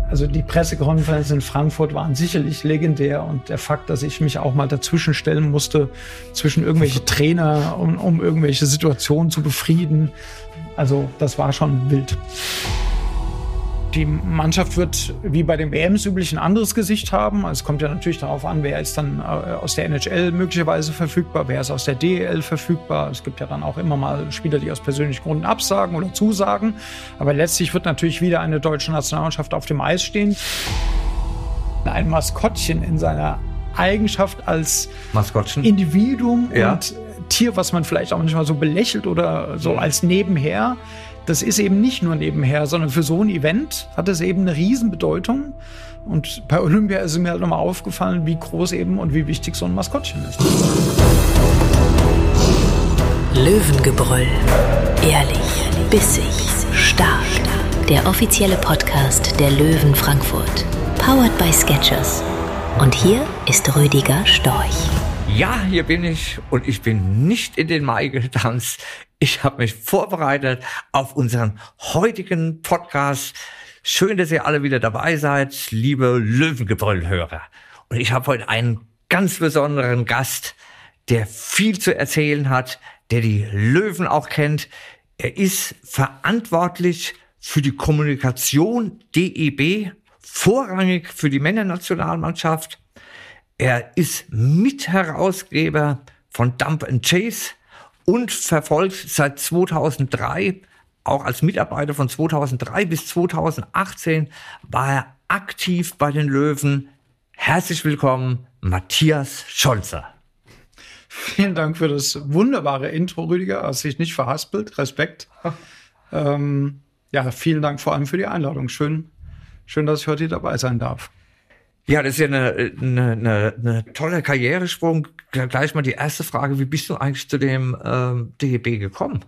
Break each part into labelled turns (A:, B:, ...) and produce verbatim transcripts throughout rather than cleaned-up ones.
A: Also die Pressekonferenzen in Frankfurt waren sicherlich legendär und der Fakt, dass ich mich auch mal dazwischen stellen musste, zwischen irgendwelche Trainer, um, um irgendwelche Situationen zu befrieden. Also das war schon wild. Die Mannschaft wird wie bei den W Ms üblich ein anderes Gesicht haben. Also es kommt ja natürlich darauf an, wer ist dann aus der N H L möglicherweise verfügbar, wer ist aus der D E L verfügbar. Es gibt ja dann auch immer mal Spieler, die aus persönlichen Gründen absagen oder zusagen. Aber letztlich wird natürlich wieder eine deutsche Nationalmannschaft auf dem Eis stehen. Ein Maskottchen in seiner Eigenschaft als
B: Maskottchen.
A: Individuum
B: Ja.
A: und Tier, was man vielleicht auch manchmal so belächelt oder so als nebenher. Das ist eben nicht nur nebenher, sondern für so ein Event hat es eben eine Riesenbedeutung. Und bei Olympia ist mir halt nochmal aufgefallen, wie groß eben und wie wichtig so ein Maskottchen ist.
C: Löwengebrüll. Ehrlich, bissig, stark. Der offizielle Podcast der Löwen Frankfurt. Powered by Skechers. Und hier ist Rüdiger Storch.
B: Ja, hier bin ich und ich bin nicht in den Mai getanzt. Ich habe mich vorbereitet auf unseren heutigen Podcast. Schön, dass ihr alle wieder dabei seid, liebe Löwengebrüll-Hörer. Und ich habe heute einen ganz besonderen Gast, der viel zu erzählen hat, der die Löwen auch kennt. Er ist verantwortlich für die Kommunikation D E B, vorrangig für die Männernationalmannschaft. Er ist Mitherausgeber von Dump and Chase und verfolgt seit zweitausenddrei, auch als Mitarbeiter von zweitausenddrei bis zweitausendachtzehn, war er aktiv bei den Löwen. Herzlich willkommen, Matthias Scholzer.
A: Vielen Dank für das wunderbare Intro, Rüdiger. Hast dich nicht verhaspelt. Respekt. ähm, ja, vielen Dank vor allem für die Einladung. Schön, schön, dass ich heute hier dabei sein darf.
B: Ja, das ist ja eine, eine, eine, eine tolle Karrieresprung. Gleich mal die erste Frage, wie bist du eigentlich zu dem ähm, D E B gekommen?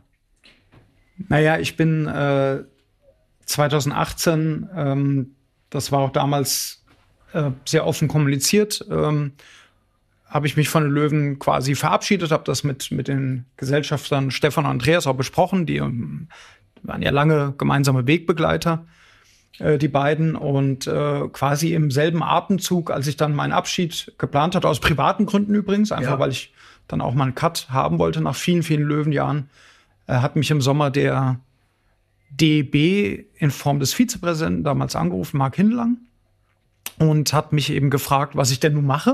A: Naja, ich bin äh, zweitausendachtzehn, ähm, das war auch damals äh, sehr offen kommuniziert, ähm, habe ich mich von den Löwen quasi verabschiedet, habe das mit, mit den Gesellschaftern Stefan und Andreas auch besprochen, die ähm, waren ja lange gemeinsame Wegbegleiter. Die beiden und äh, quasi im selben Atemzug, als ich dann meinen Abschied geplant hatte, aus privaten Gründen übrigens, einfach ja. weil ich dann auch mal einen Cut haben wollte nach vielen, vielen Löwenjahren, äh, hat mich im Sommer der D E B in Form des Vizepräsidenten damals angerufen, Marc Hindelang, und hat mich eben gefragt, was ich denn nun mache.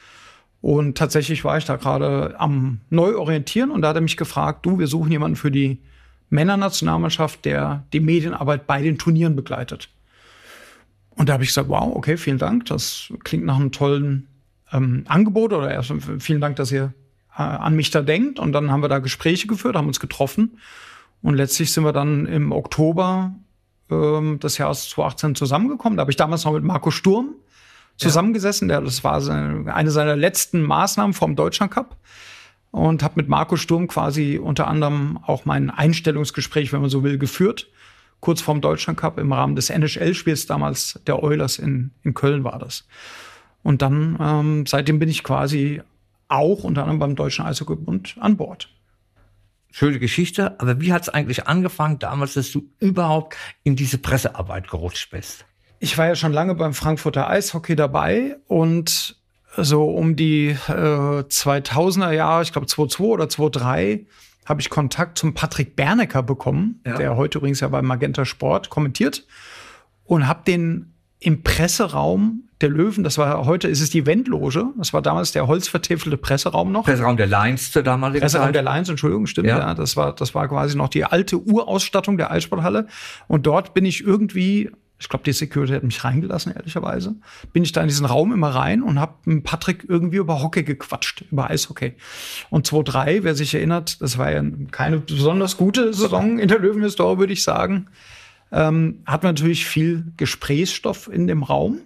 A: Und tatsächlich war ich da gerade am Neuorientieren und da hat er mich gefragt, du, wir suchen jemanden für die Männernationalmannschaft, der die Medienarbeit bei den Turnieren begleitet. Und da habe ich gesagt, wow, okay, vielen Dank, das klingt nach einem tollen ähm, Angebot oder erst vielen Dank, dass ihr äh, an mich da denkt. Und dann haben wir da Gespräche geführt, haben uns getroffen und letztlich sind wir dann im Oktober ähm, des Jahres zweitausendachtzehn zusammengekommen. Da habe ich damals noch mit Marco Sturm zusammengesessen, der, das war seine, eine seiner letzten Maßnahmen vom Deutschlandcup. Und habe mit Marco Sturm quasi unter anderem auch mein Einstellungsgespräch, wenn man so will, geführt. Kurz vorm Deutschlandcup im Rahmen des N H L-Spiels damals der Oilers in, in Köln war das. Und dann, ähm, seitdem bin ich quasi auch unter anderem beim Deutschen Eishockeybund an Bord.
B: Schöne Geschichte, aber wie hat es eigentlich angefangen damals, dass du überhaupt in diese Pressearbeit gerutscht bist?
A: Ich war ja schon lange beim Frankfurter Eishockey dabei und so um die äh, zweitausender Jahre, ich glaube zweitausendzwei oder zweitausenddrei, habe ich Kontakt zum Patrick Bernecker bekommen, ja. der heute übrigens ja bei Magenta Sport kommentiert, und habe den im Presseraum der Löwen, das war heute, ist es die Eventloge, das war damals der holzvertäfelte Presseraum noch.
B: Presseraum der Lions zur damaligen
A: Presseraum
B: Zeit.
A: der Lions, Entschuldigung, stimmt, ja. ja. Das war, das war quasi noch die alte Urausstattung der Eissporthalle. Und dort bin ich irgendwie, ich glaube, die Security hat mich reingelassen, ehrlicherweise, bin ich da in diesen Raum immer rein und habe mit Patrick irgendwie über Hockey gequatscht, über Eishockey. Und zweitausenddrei, wer sich erinnert, das war ja keine besonders gute Saison in der Löwenhistorie, würde ich sagen, ähm, hat man natürlich viel Gesprächsstoff in dem Raum.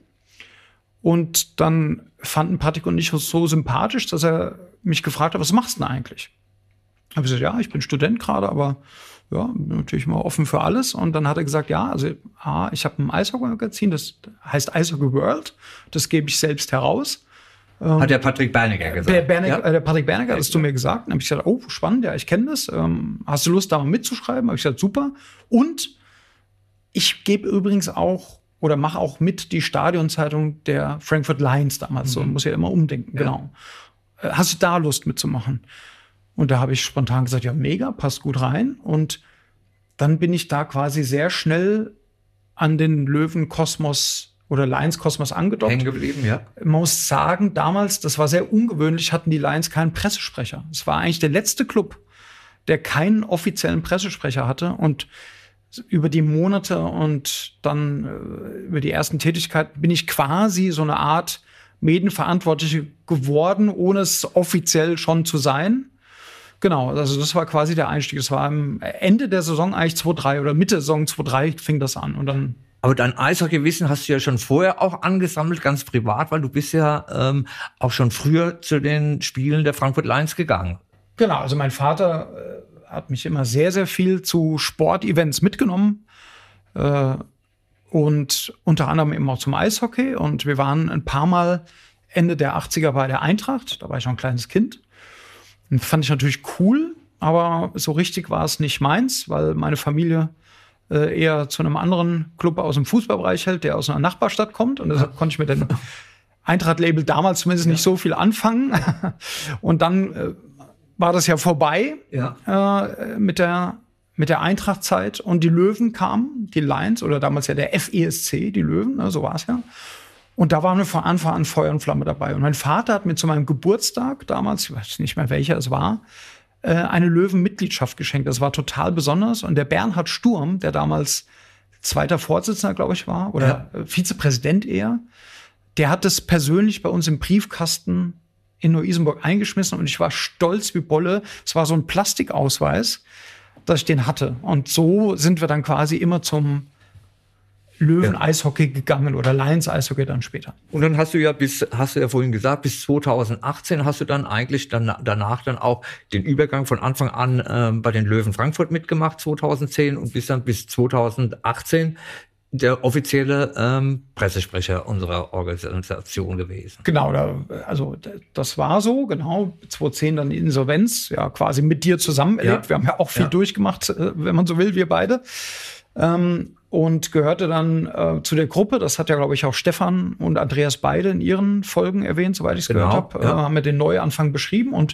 A: Und dann fanden Patrick und ich so sympathisch, dass er mich gefragt hat, was machst du denn eigentlich? Ich habe gesagt, ja, ich bin Student gerade, aber ja, natürlich immer offen für alles. Und dann hat er gesagt, ja, also ah, ich habe ein Eishockey-Magazin, das heißt Eishockey World. Das gebe ich selbst heraus.
B: Hat der Patrick Bernecker gesagt?
A: Der, Bernecker,
B: ja?
A: äh, der Patrick Bernecker hat es zu mir gesagt. Dann habe ich gesagt, oh, spannend, ja, ich kenne das. Ähm, hast du Lust, da mal mitzuschreiben? Habe ich gesagt, super. Und ich gebe übrigens auch oder mache auch mit die Stadionzeitung der Frankfurt Lions damals. Mhm. So, muss ja immer umdenken, ja. Genau. Hast du da Lust mitzumachen? Und da habe ich spontan gesagt, ja, mega, passt gut rein. Und dann bin ich da quasi sehr schnell an den Löwen-Kosmos oder Lions-Kosmos angedockt.
B: Hängen geblieben, ja.
A: Man muss sagen, damals, das war sehr ungewöhnlich, hatten die Lions keinen Pressesprecher. Es war eigentlich der letzte Club, der keinen offiziellen Pressesprecher hatte. Und über die Monate und dann äh, über die ersten Tätigkeiten bin ich quasi so eine Art Medienverantwortliche geworden, ohne es offiziell schon zu sein. Genau, also das war quasi der Einstieg. Das war am Ende der Saison eigentlich zwei drei oder Mitte der Saison zwei drei fing das an. Und dann
B: Aber dein Eishockey-Wissen hast du ja schon vorher auch angesammelt, ganz privat, weil du bist ja ähm, auch schon früher zu den Spielen der Frankfurt Lions gegangen.
A: Genau, also mein Vater äh, hat mich immer sehr, sehr viel zu Sportevents mitgenommen. Äh, und unter anderem eben auch zum Eishockey. Und wir waren ein paar Mal Ende der achtziger bei der Eintracht. Da war ich noch ein kleines Kind. Und fand ich natürlich cool, aber so richtig war es nicht meins, weil meine Familie äh, eher zu einem anderen Club aus dem Fußballbereich hält, der aus einer Nachbarstadt kommt. Und deshalb konnte ich mit dem Eintracht-Label damals zumindest nicht so viel anfangen. Und dann äh, war das ja vorbei
B: ja.
A: Äh, mit der mit der Eintracht-Zeit. Und die Löwen kamen, die Lions, oder damals ja der F E S C, die Löwen, ne, so war es ja. Und da waren wir von Anfang an Feuer und Flamme dabei. Und mein Vater hat mir zu meinem Geburtstag damals, ich weiß nicht mehr welcher es war, äh, eine Löwen-Mitgliedschaft geschenkt. Das war total besonders. Und der Bernhard Sturm, der damals zweiter Vorsitzender, glaube ich, war, oder ja. Vizepräsident eher, der hat das persönlich bei uns im Briefkasten in Neu-Isenburg eingeschmissen. Und ich war stolz wie Bolle. Es war so ein Plastikausweis, dass ich den hatte. Und so sind wir dann quasi immer zum Löwen-Eishockey gegangen oder Lions-Eishockey dann später.
B: Und dann hast du ja bis, hast du ja vorhin gesagt, bis zwanzig achtzehn hast du dann eigentlich dann, danach dann auch den Übergang von Anfang an ähm, bei den Löwen Frankfurt mitgemacht, zwanzig zehn, und bis dann bis zwanzig achtzehn der offizielle ähm, Pressesprecher unserer Organisation gewesen.
A: Genau, da, also das war so, genau. zwanzig zehn dann die Insolvenz, ja, quasi mit dir zusammen erlebt. Ja. Wir haben ja auch viel ja. durchgemacht, wenn man so will, wir beide. Ähm, und gehörte dann äh, zu der Gruppe. Das hat ja, glaube ich, auch Stefan und Andreas beide in ihren Folgen erwähnt, soweit ich es genau, gehört habe. Ja. Äh, haben wir den Neuanfang beschrieben. Und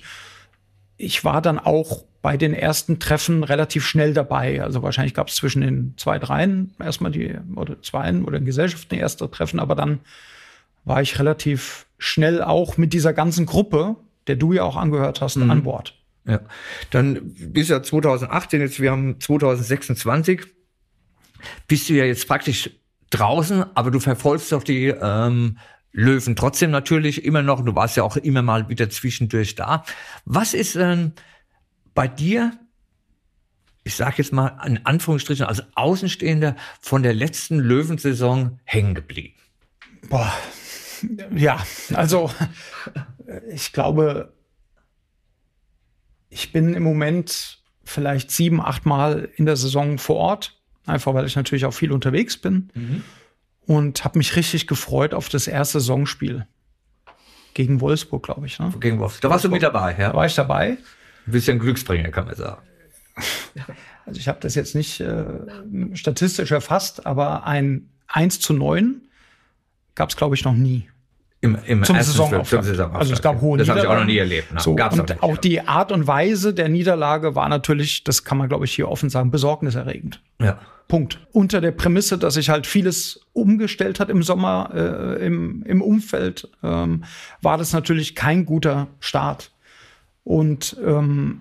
A: ich war dann auch bei den ersten Treffen relativ schnell dabei. Also wahrscheinlich gab es zwischen den zwei, dreien erstmal die, oder zweien oder in Gesellschaften die erste Treffen. Aber dann war ich relativ schnell auch mit dieser ganzen Gruppe, der du ja auch angehört hast, mhm. an Bord.
B: Ja, dann bis ja zwanzig achtzehn, jetzt wir haben zwanzig sechsundzwanzig, bist du ja jetzt praktisch draußen, aber du verfolgst doch die ähm, Löwen trotzdem natürlich immer noch. Du warst ja auch immer mal wieder zwischendurch da. Was ist denn bei dir, ich sag jetzt mal in Anführungsstrichen als Außenstehender, von der letzten Löwensaison hängen geblieben?
A: Boah, ja, also ich glaube, ich bin im Moment vielleicht sieben, acht Mal in der Saison vor Ort. Einfach, weil ich natürlich auch viel unterwegs bin. Mhm. Und habe mich richtig gefreut auf das erste Saisonspiel. Gegen Wolfsburg, glaube ich. Ne?
B: Gegen Wolfsburg. Da warst du mit dabei, ja?
A: Da war ich dabei.
B: Ein bisschen Glücksbringer, kann man sagen.
A: Also ich habe das jetzt nicht äh, statistisch erfasst, aber ein eins zu neun gab es, glaube ich, noch nie.
B: Im, im
A: zum Saisonauftakt. Also es gab hohe
B: Das habe ich auch noch nie erlebt. Ne?
A: So,
B: Gab's
A: und auch, auch die Art und Weise der Niederlage war natürlich, das kann man, glaube ich, hier offen sagen, besorgniserregend.
B: Ja.
A: Punkt. Unter der Prämisse, dass sich halt vieles umgestellt hat im Sommer, äh, im, im Umfeld, ähm, war das natürlich kein guter Start. Und ähm,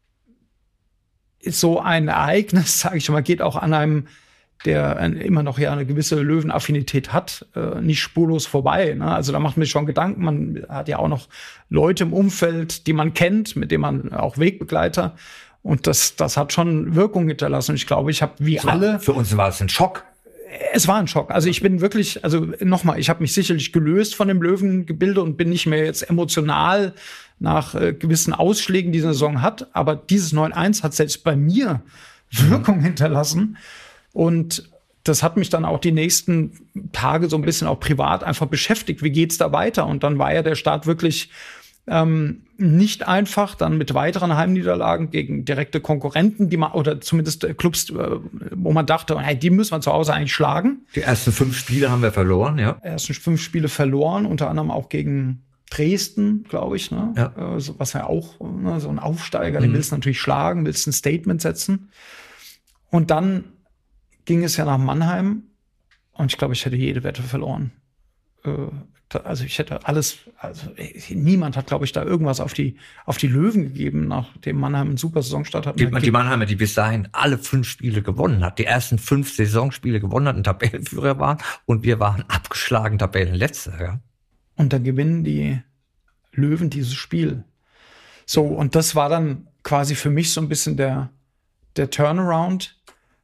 A: so ein Ereignis, sage ich mal, geht auch an einem, der immer noch ja eine gewisse Löwenaffinität hat, äh, nicht spurlos vorbei. Ne? Also da macht man sich schon Gedanken. Man hat ja auch noch Leute im Umfeld, die man kennt, mit denen man auch Wegbegleiter. Und das, das hat schon Wirkung hinterlassen. Und ich glaube, ich habe wie
B: war,
A: alle.
B: Für uns war es ein Schock.
A: Es war ein Schock. Also ich bin wirklich, also nochmal, ich habe mich sicherlich gelöst von dem Löwengebilde und bin nicht mehr jetzt emotional nach äh, gewissen Ausschlägen, die diese Saison hat. Aber dieses neun eins hat selbst bei mir Wirkung mhm. hinterlassen. Und das hat mich dann auch die nächsten Tage so ein bisschen auch privat einfach beschäftigt. Wie geht's da weiter? Und dann war ja der Start wirklich Ähm, nicht einfach, dann mit weiteren Heimniederlagen gegen direkte Konkurrenten, die man, oder zumindest Clubs, wo man dachte, hey, die müssen wir zu Hause eigentlich schlagen.
B: Die ersten fünf Spiele haben wir verloren, ja.
A: Die ersten fünf Spiele verloren, unter anderem auch gegen Dresden, glaube ich, ne?
B: Ja.
A: Also, was ja auch, ne, so ein Aufsteiger,
B: Mhm.
A: den willst du natürlich schlagen, willst ein Statement setzen. Und dann ging es ja nach Mannheim und ich glaube, ich hätte jede Wette verloren. Äh, Also ich hätte alles, also niemand hat, glaube ich, da irgendwas auf die, auf die Löwen gegeben, nachdem Mannheim einen super Saisonstart hat.
B: Die, die Mannheimer, die bis dahin alle fünf Spiele gewonnen hat, die ersten fünf Saisonspiele gewonnen hat, ein Tabellenführer waren und wir waren abgeschlagen Tabellenletzter. Ja.
A: Und dann gewinnen die Löwen dieses Spiel. So, und das war dann quasi für mich so ein bisschen der, der Turnaround.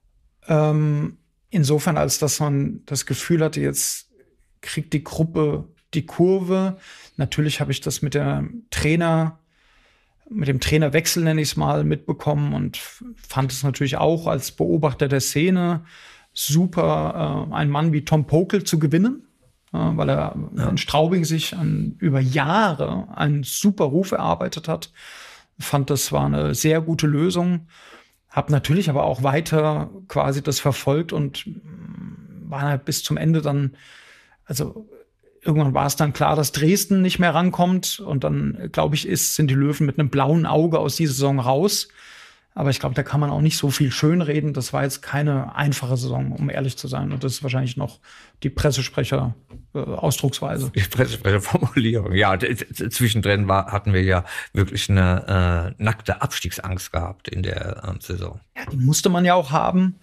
A: Ähm, insofern, als dass man das Gefühl hatte, jetzt kriegt die Gruppe die Kurve. Natürlich habe ich das mit der Trainer, mit dem Trainerwechsel, nenne ich es mal, mitbekommen und fand es natürlich auch als Beobachter der Szene super, äh, einen Mann wie Tom Pokel zu gewinnen, äh, weil er ja. in Straubing sich an, über Jahre einen super Ruf erarbeitet hat. Fand, das war eine sehr gute Lösung. Hab natürlich aber auch weiter quasi das verfolgt und war halt bis zum Ende dann. Also irgendwann war es dann klar, dass Dresden nicht mehr rankommt. Und dann, glaube ich, ist, sind die Löwen mit einem blauen Auge aus dieser Saison raus. Aber ich glaube, da kann man auch nicht so viel schönreden. Das war jetzt keine einfache Saison, um ehrlich zu sein. Und das ist wahrscheinlich noch die Pressesprecher-Ausdrucksweise.
B: Die Pressesprecher-Formulierung. Ja, zwischendrin war, hatten wir ja wirklich eine äh, nackte Abstiegsangst gehabt in der ähm, Saison.
A: Ja, die musste man ja auch haben.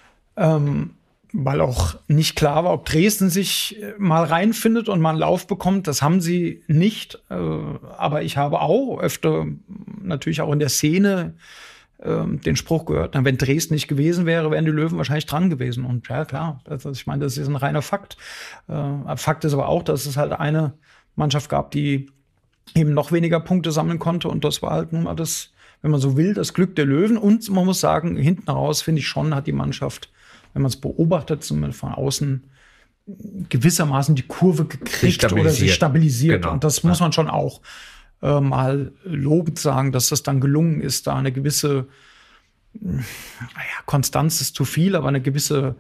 A: Ähm, weil auch nicht klar war, ob Dresden sich mal reinfindet und mal einen Lauf bekommt. Das haben sie nicht. Aber ich habe auch öfter, natürlich auch in der Szene, den Spruch gehört, wenn Dresden nicht gewesen wäre, wären die Löwen wahrscheinlich dran gewesen. Und ja, klar, also ich meine, das ist ein reiner Fakt. Fakt ist aber auch, dass es halt eine Mannschaft gab, die eben noch weniger Punkte sammeln konnte. Und das war halt nun mal das, wenn man so will, das Glück der Löwen. Und man muss sagen, hinten raus, finde ich schon, hat die Mannschaft, wenn man es beobachtet, zumindest von außen, gewissermaßen die Kurve gekriegt oder sich stabilisiert. Genau. Und das muss man schon auch äh, mal lobend sagen, dass das dann gelungen ist, da eine gewisse, naja, Konstanz ist zu viel, aber eine gewisse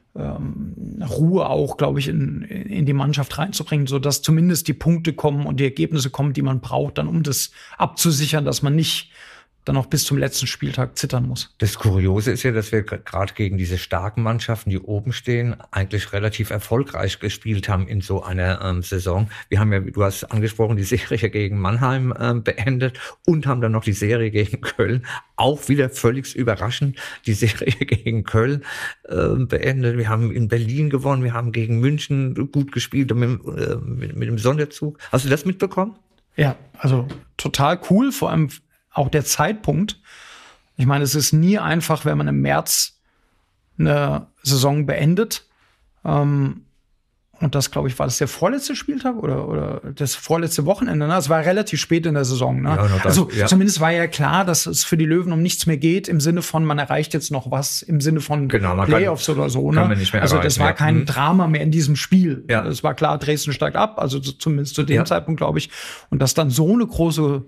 A: ähm, Ruhe auch, glaube ich, in, in die Mannschaft reinzubringen, sodass zumindest die Punkte kommen und die Ergebnisse kommen, die man braucht, dann um das abzusichern, dass man nicht dann auch bis zum letzten Spieltag zittern muss.
B: Das Kuriose ist ja, dass wir gerade gegen diese starken Mannschaften, die oben stehen, eigentlich relativ erfolgreich gespielt haben in so einer ähm, Saison. Wir haben ja, du hast angesprochen, die Serie gegen Mannheim ähm, beendet und haben dann noch die Serie gegen Köln, auch wieder völlig überraschend, die Serie gegen Köln ähm, beendet. Wir haben in Berlin gewonnen, wir haben gegen München gut gespielt mit, äh, mit, mit dem Sonderzug. Hast du das mitbekommen?
A: Ja, also total cool, vor allem auch der Zeitpunkt. Ich meine, es ist nie einfach, wenn man im März eine Saison beendet. Ähm, und das, glaube ich, war das der vorletzte Spieltag oder, oder das vorletzte Wochenende. Ne? Es war relativ spät in der Saison. Ne? Ja, das, also ja. Zumindest war ja klar, dass es für die Löwen um nichts mehr geht, im Sinne von, man erreicht jetzt noch was, im Sinne von genau, Playoffs kann, oder so. Ne? Nicht mehr also das war kein ja. Drama mehr in diesem Spiel. Ja. Es war klar, Dresden steigt ab, also zumindest zu dem ja. Zeitpunkt, glaube ich. Und dass dann so eine große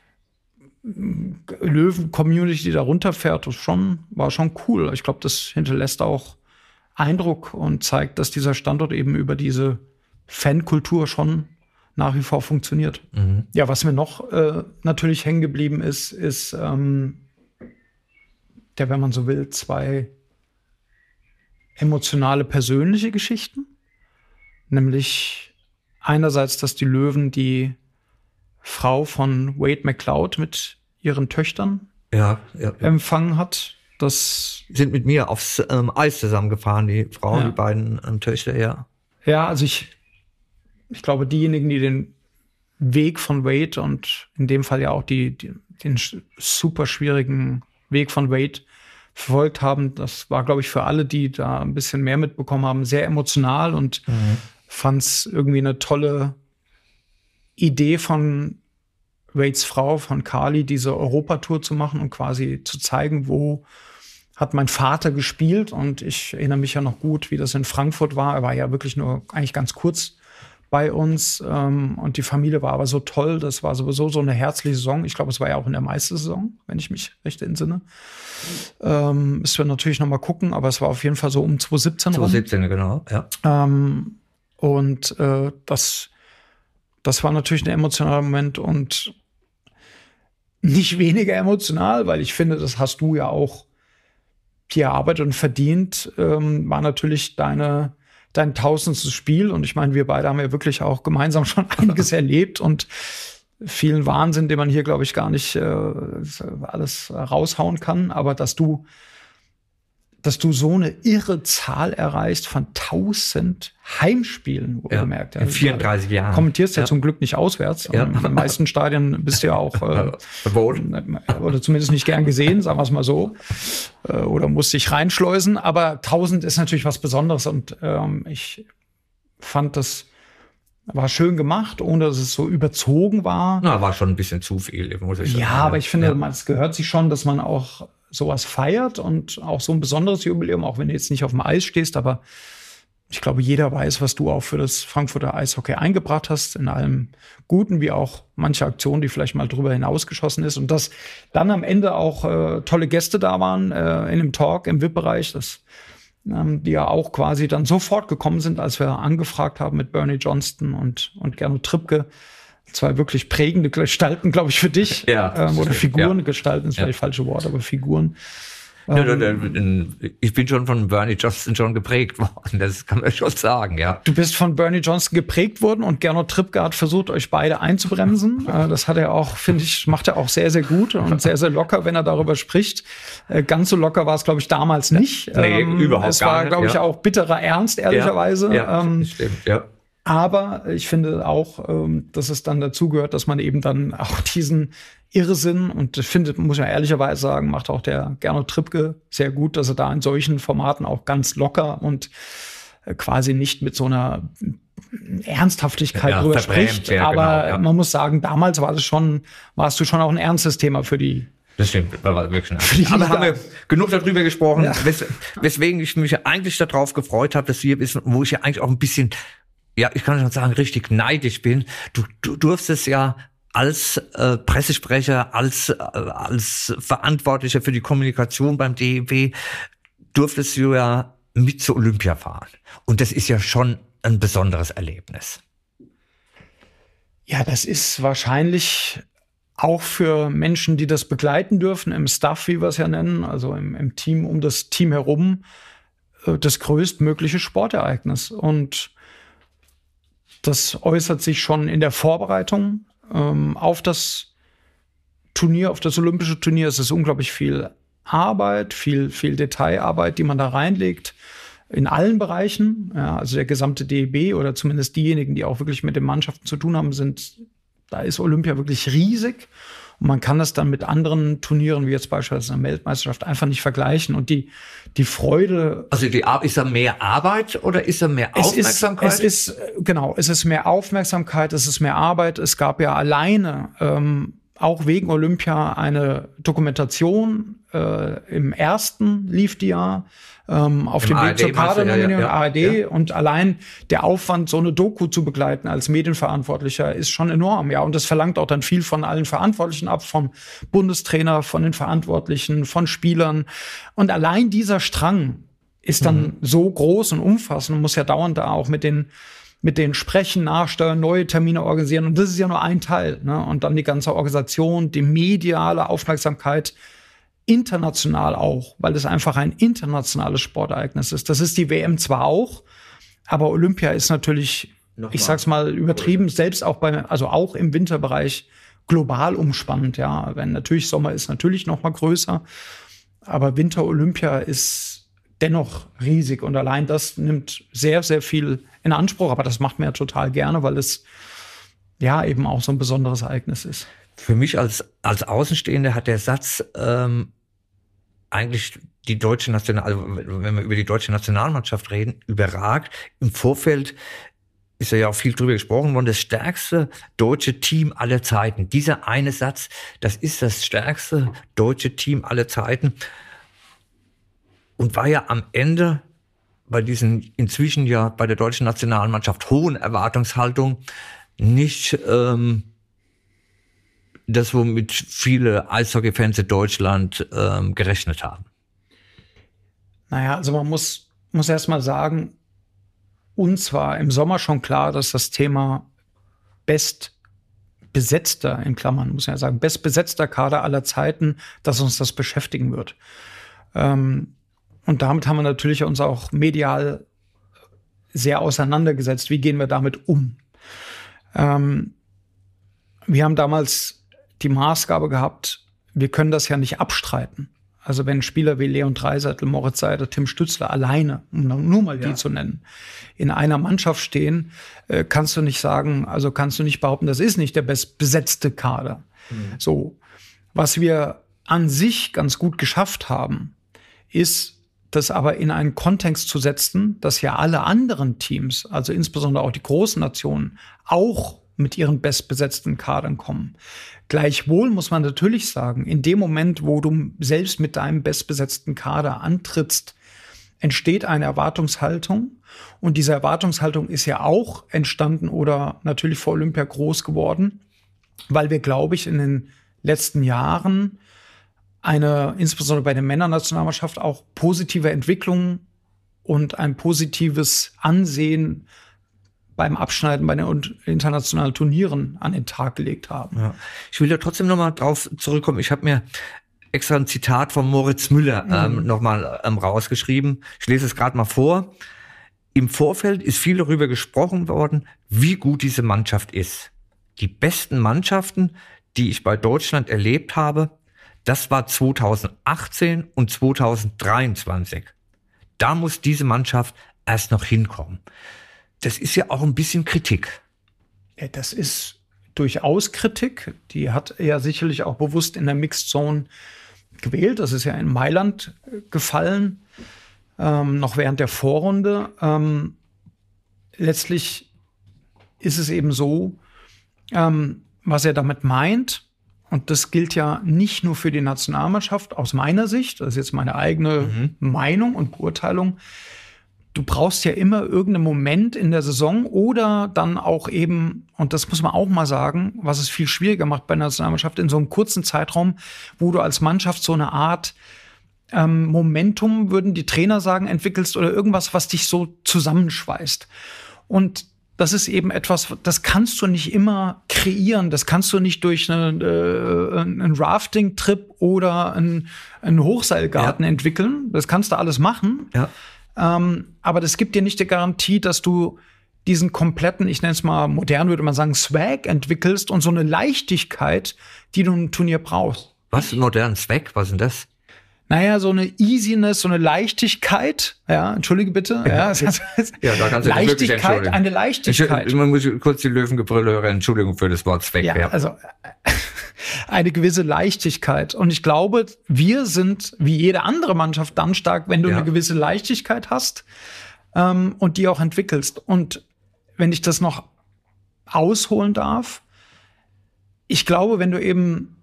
A: Löwen-Community, die da runterfährt, das schon, war schon cool. Ich glaube, das hinterlässt auch Eindruck und zeigt, dass dieser Standort eben über diese Fankultur schon nach wie vor funktioniert. Mhm. Ja, was mir noch äh, natürlich hängen geblieben ist, ist ähm, der, wenn man so will, zwei emotionale, persönliche Geschichten. Nämlich einerseits, dass die Löwen die Frau von Wade McLeod mit ihren Töchtern
B: ja, ja, ja.
A: empfangen hat. Das
B: sind mit mir aufs ähm, Eis zusammengefahren, die Frau, ja. die beiden ähm, Töchter, ja.
A: Ja, also ich, ich glaube, diejenigen, die den Weg von Wade und in dem Fall ja auch die, die, den super schwierigen Weg von Wade verfolgt haben, das war, glaube ich, für alle, die da ein bisschen mehr mitbekommen haben, sehr emotional und mhm. fand es irgendwie eine tolle Idee von Wades Frau, von Carly, diese Europatour zu machen und quasi zu zeigen, wo hat mein Vater gespielt. Und ich erinnere mich ja noch gut, wie das in Frankfurt war. Er war ja wirklich nur eigentlich ganz kurz bei uns ähm, und die Familie war aber so toll. Das war sowieso so eine herzliche Saison. Ich glaube, es war ja auch in der Meistersaison, wenn ich mich recht entsinne. Ähm, müssen wir natürlich noch mal gucken, aber es war auf jeden Fall so um zwanzig siebzehn rum.
B: zwanzig siebzehn, genau, ja.
A: Ähm, und äh, das, das war natürlich ein emotionaler Moment und nicht weniger emotional, weil ich finde, das hast du ja auch hier erarbeitet und verdient, ähm, war natürlich deine dein tausendstes Spiel. Und ich meine, wir beide haben ja wirklich auch gemeinsam schon einiges erlebt und vielen Wahnsinn, den man hier, glaube ich, gar nicht äh, alles raushauen kann. Aber dass du, dass du so eine irre Zahl erreichst von tausend Heimspielen, wo
B: ja,
A: du merkst. Ja,
B: in vierunddreißig Jahren.
A: Kommentierst ja, ja zum Glück nicht auswärts.
B: Ja.
A: In den meisten Stadien bist du ja auch äh,
B: verboten.
A: Oder zumindest nicht gern gesehen, sagen wir es mal so. Äh, oder musst dich reinschleusen. Aber tausend ist natürlich was Besonderes. Und ähm, ich fand, das war schön gemacht, ohne dass es so überzogen war.
B: Na, war schon ein bisschen zu viel, muss ich sagen.
A: Ja, aber ich finde,
B: ja.
A: es gehört sich schon, dass man auch sowas feiert und auch so ein besonderes Jubiläum, auch wenn du jetzt nicht auf dem Eis stehst, aber ich glaube, jeder weiß, was du auch für das Frankfurter Eishockey eingebracht hast, in allem Guten, wie auch manche Aktionen, die vielleicht mal drüber hinausgeschossen ist. Und dass dann am Ende auch äh, tolle Gäste da waren äh, in dem Talk im V I P-Bereich, das, ähm, die ja auch quasi dann sofort gekommen sind, als wir angefragt haben mit Bernie Johnston und, und Gernot Trippke. Zwei wirklich prägende Gestalten, glaube ich, für dich.
B: Ja,
A: ähm, oder Figuren,
B: ja.
A: Gestalten ist
B: ja.
A: vielleicht das falsche Wort, aber Figuren.
B: Ja, ähm, ich bin schon von Bernie Johnston schon geprägt worden, das kann man schon sagen, ja.
A: Du bist von Bernie Johnston geprägt worden und Gernot Trippke hat versucht, euch beide einzubremsen. Das hat er auch, finde ich, macht er auch sehr, sehr gut und sehr, sehr locker, wenn er darüber spricht. Ganz so locker war es, glaube ich, damals nicht.
B: Nee, ähm, überhaupt
A: es
B: gar
A: war,
B: nicht. Es
A: glaube
B: war,
A: ich,
B: ja.
A: auch bitterer Ernst, ehrlicherweise.
B: Ja, ja
A: ähm,
B: das stimmt, ja.
A: Aber ich finde auch, dass es dann dazugehört, dass man eben dann auch diesen Irrsinn, und ich finde, muss man ehrlicherweise sagen, macht auch der Gernot Trippke sehr gut, dass er da in solchen Formaten auch ganz locker und quasi nicht mit so einer Ernsthaftigkeit
B: ja,
A: drüber spricht.
B: Ja,
A: aber
B: genau, ja.
A: man muss sagen, damals war das schon, warst du schon auch ein ernstes Thema für die.
B: Das stimmt, war wirklich ein Aber haben wir genug darüber gesprochen, ja. wes weswegen ich mich eigentlich darauf gefreut habe, dass wir wissen, wo ich ja eigentlich auch ein bisschen, ja, ich kann schon sagen, richtig neidisch bin. Du, du durftest ja als äh, Pressesprecher, als äh, als Verantwortlicher für die Kommunikation beim D E W, durftest du ja mit zur Olympia fahren. Und das ist ja schon ein besonderes Erlebnis.
A: Ja, das ist wahrscheinlich auch für Menschen, die das begleiten dürfen, im Staff, wie wir es ja nennen, also im, im Team, um das Team herum, äh, das größtmögliche Sportereignis. Und das äußert sich schon in der Vorbereitung ähm, auf das Turnier, auf das olympische Turnier. Es ist unglaublich viel Arbeit, viel, viel Detailarbeit, die man da reinlegt, in allen Bereichen. Ja, also der gesamte D E B oder zumindest diejenigen, die auch wirklich mit den Mannschaften zu tun haben, sind, da ist Olympia wirklich riesig. Und man kann das dann mit anderen Turnieren, wie jetzt beispielsweise eine Weltmeisterschaft, einfach nicht vergleichen. Und die, die Freude.
B: Also die, ist da mehr Arbeit oder ist da mehr Aufmerksamkeit?
A: Es ist, es ist, genau, es ist mehr Aufmerksamkeit, es ist mehr Arbeit. Es gab ja alleine, ähm, auch wegen Olympia, eine Dokumentation. Äh, im ersten lief die ja ähm, auf dem Weg zur Kadernominierung,
B: ja, ja,
A: A R D.
B: Ja.
A: Und allein der Aufwand, so eine Doku zu begleiten als Medienverantwortlicher, ist schon enorm. Ja, und das verlangt auch dann viel von allen Verantwortlichen ab, vom Bundestrainer, von den Verantwortlichen, von Spielern. Und allein dieser Strang ist dann mhm. so groß und umfassend und muss ja dauernd da auch mit den mit denen sprechen, nachsteuern, neue Termine organisieren. Und das ist ja nur ein Teil. Ne? Und dann die ganze Organisation, die mediale Aufmerksamkeit, international auch, weil das einfach ein internationales Sportereignis ist. Das ist die W M zwar auch, aber Olympia ist natürlich, Nochmal. ich sag's mal übertrieben, selbst auch bei, also auch im Winterbereich global umspannend. Ja, wenn natürlich Sommer ist natürlich noch mal größer, aber Winter-Olympia ist dennoch riesig und allein das nimmt sehr, sehr viel in Anspruch. Aber das macht man ja total gerne, weil es ja eben auch so ein besonderes Ereignis ist.
B: Für mich als als Außenstehender hat der Satz ähm, eigentlich die deutsche National, also wenn wir über die deutsche Nationalmannschaft reden, überragt. Im Vorfeld ist ja auch viel drüber gesprochen worden, das stärkste deutsche Team aller Zeiten. Dieser eine Satz, das ist das stärkste deutsche Team aller Zeiten. Und war ja am Ende bei diesen inzwischen ja bei der deutschen Nationalmannschaft hohen Erwartungshaltung nicht ähm, das, womit viele Eishockey-Fans in Deutschland ähm, gerechnet haben?
A: Naja, also man muss, muss erst mal sagen, uns war im Sommer schon klar, dass das Thema bestbesetzter, in Klammern muss man ja sagen, bestbesetzter Kader aller Zeiten, dass uns das beschäftigen wird. Ähm, und damit haben wir natürlich uns auch medial sehr auseinandergesetzt. Wie gehen wir damit um? Ähm, wir haben damals die Maßgabe gehabt, wir können das ja nicht abstreiten. Also wenn Spieler wie Leon Draisaitl, Moritz Seider, Tim Stützle alleine, um nur mal die ja. zu nennen, in einer Mannschaft stehen, äh, kannst du nicht sagen, also kannst du nicht behaupten, das ist nicht der bestbesetzte Kader. Mhm. So, was wir an sich ganz gut geschafft haben, ist, das aber in einen Kontext zu setzen, dass ja alle anderen Teams, also insbesondere auch die großen Nationen, auch mit ihren bestbesetzten Kadern kommen. Gleichwohl muss man natürlich sagen, in dem Moment, wo du selbst mit deinem bestbesetzten Kader antrittst, entsteht eine Erwartungshaltung. Und diese Erwartungshaltung ist ja auch entstanden oder natürlich vor Olympia groß geworden, weil wir, glaube ich, in den letzten Jahren eine, insbesondere bei der Männernationalmannschaft, auch positive Entwicklung und ein positives Ansehen beim Abschneiden bei den internationalen Turnieren an den Tag gelegt haben. Ja.
B: Ich will ja trotzdem noch mal drauf zurückkommen. Ich habe mir extra ein Zitat von Moritz Müller ähm, mhm. noch mal ähm, rausgeschrieben. Ich lese es gerade mal vor. Im Vorfeld ist viel darüber gesprochen worden, wie gut diese Mannschaft ist. Die besten Mannschaften, die ich bei Deutschland erlebt habe, das war zweitausendachtzehn und zweitausenddreiundzwanzig. Da muss diese Mannschaft erst noch hinkommen. Das ist ja auch ein bisschen Kritik.
A: Ja, das ist durchaus Kritik. Die hat er sicherlich auch bewusst in der Mixed Zone gewählt. Das ist ja in Mailand gefallen, ähm, noch während der Vorrunde. Ähm, letztlich ist es eben so, ähm, was er damit meint, und das gilt ja nicht nur für die Nationalmannschaft aus meiner Sicht, das ist jetzt meine eigene mhm. Meinung und Beurteilung. Du brauchst ja immer irgendeinen Moment in der Saison oder dann auch eben, und das muss man auch mal sagen, was es viel schwieriger macht bei der Nationalmannschaft, in so einem kurzen Zeitraum, wo du als Mannschaft so eine Art ähm, Momentum, würden die Trainer sagen, entwickelst oder irgendwas, was dich so zusammenschweißt. Und das ist eben etwas, das kannst du nicht immer kreieren. Das kannst du nicht durch eine, äh, einen Rafting-Trip oder einen, einen Hochseilgarten ja. entwickeln. Das kannst du alles machen. Ja. Ähm, aber das gibt dir nicht die Garantie, dass du diesen kompletten, ich nenne es mal modern, würde man sagen, Swag entwickelst und so eine Leichtigkeit, die du im Turnier brauchst.
B: Was ist modern Swag? Was ist denn das?
A: Naja, so eine Easiness, so eine Leichtigkeit. Ja, entschuldige bitte. Ja, ja,
B: ja da kannst du
A: Leichtigkeit, eine Leichtigkeit.
B: Ich, man muss kurz die Löwengebrülle hören. Entschuldigung für das Wort Swag.
A: Ja, ja. Also eine gewisse Leichtigkeit. Und ich glaube, wir sind wie jede andere Mannschaft dann stark, wenn du ja. eine gewisse Leichtigkeit hast ähm, und die auch entwickelst. Und wenn ich das noch ausholen darf, ich glaube, wenn du eben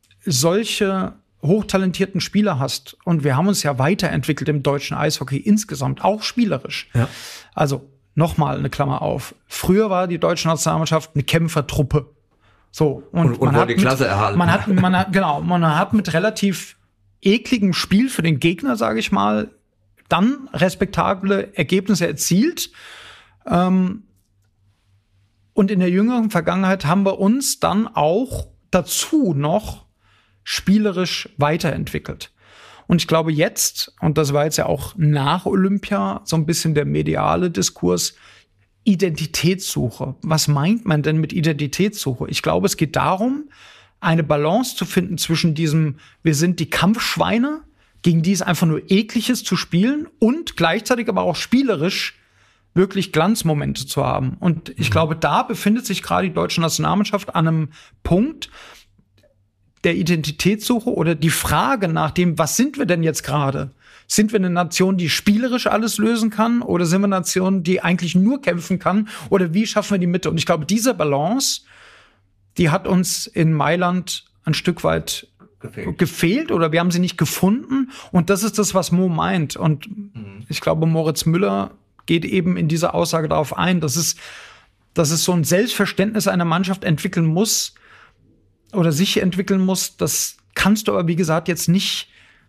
A: solche hochtalentierten Spieler hast, und wir haben uns ja weiterentwickelt im deutschen Eishockey insgesamt, auch spielerisch. Ja. Also nochmal eine Klammer auf. Früher war die deutsche Nationalmannschaft eine Kämpfertruppe. So, und,
B: und, und
A: man hat
B: die Klasse
A: mit,
B: erhalten.
A: Man hat, man hat, genau, man hat mit relativ ekligem Spiel für den Gegner, sage ich mal, dann respektable Ergebnisse erzielt. Ähm, und in der jüngeren Vergangenheit haben wir uns dann auch dazu noch spielerisch weiterentwickelt. Und ich glaube jetzt, und das war jetzt ja auch nach Olympia so ein bisschen der mediale Diskurs, Identitätssuche. Was meint man denn mit Identitätssuche? Ich glaube, es geht darum, eine Balance zu finden zwischen diesem, wir sind die Kampfschweine, gegen die es einfach nur eklig ist zu spielen, und gleichzeitig aber auch spielerisch wirklich Glanzmomente zu haben. Und ich mhm. glaube, da befindet sich gerade die deutsche Nationalmannschaft an einem Punkt der Identitätssuche oder die Frage nach dem, was sind wir denn jetzt gerade? Sind wir eine Nation, die spielerisch alles lösen kann? Oder sind wir eine Nation, die eigentlich nur kämpfen kann? Oder wie schaffen wir die Mitte? Und ich glaube, diese Balance, die hat uns in Mailand ein Stück weit gefehlt. gefehlt oder wir haben sie nicht gefunden. Und das ist das, was Mo meint. Und mhm. ich glaube, Moritz Müller geht eben in dieser Aussage darauf ein, dass es, dass es so ein Selbstverständnis einer Mannschaft entwickeln muss oder sich entwickeln muss. Das kannst du aber, wie gesagt, jetzt nicht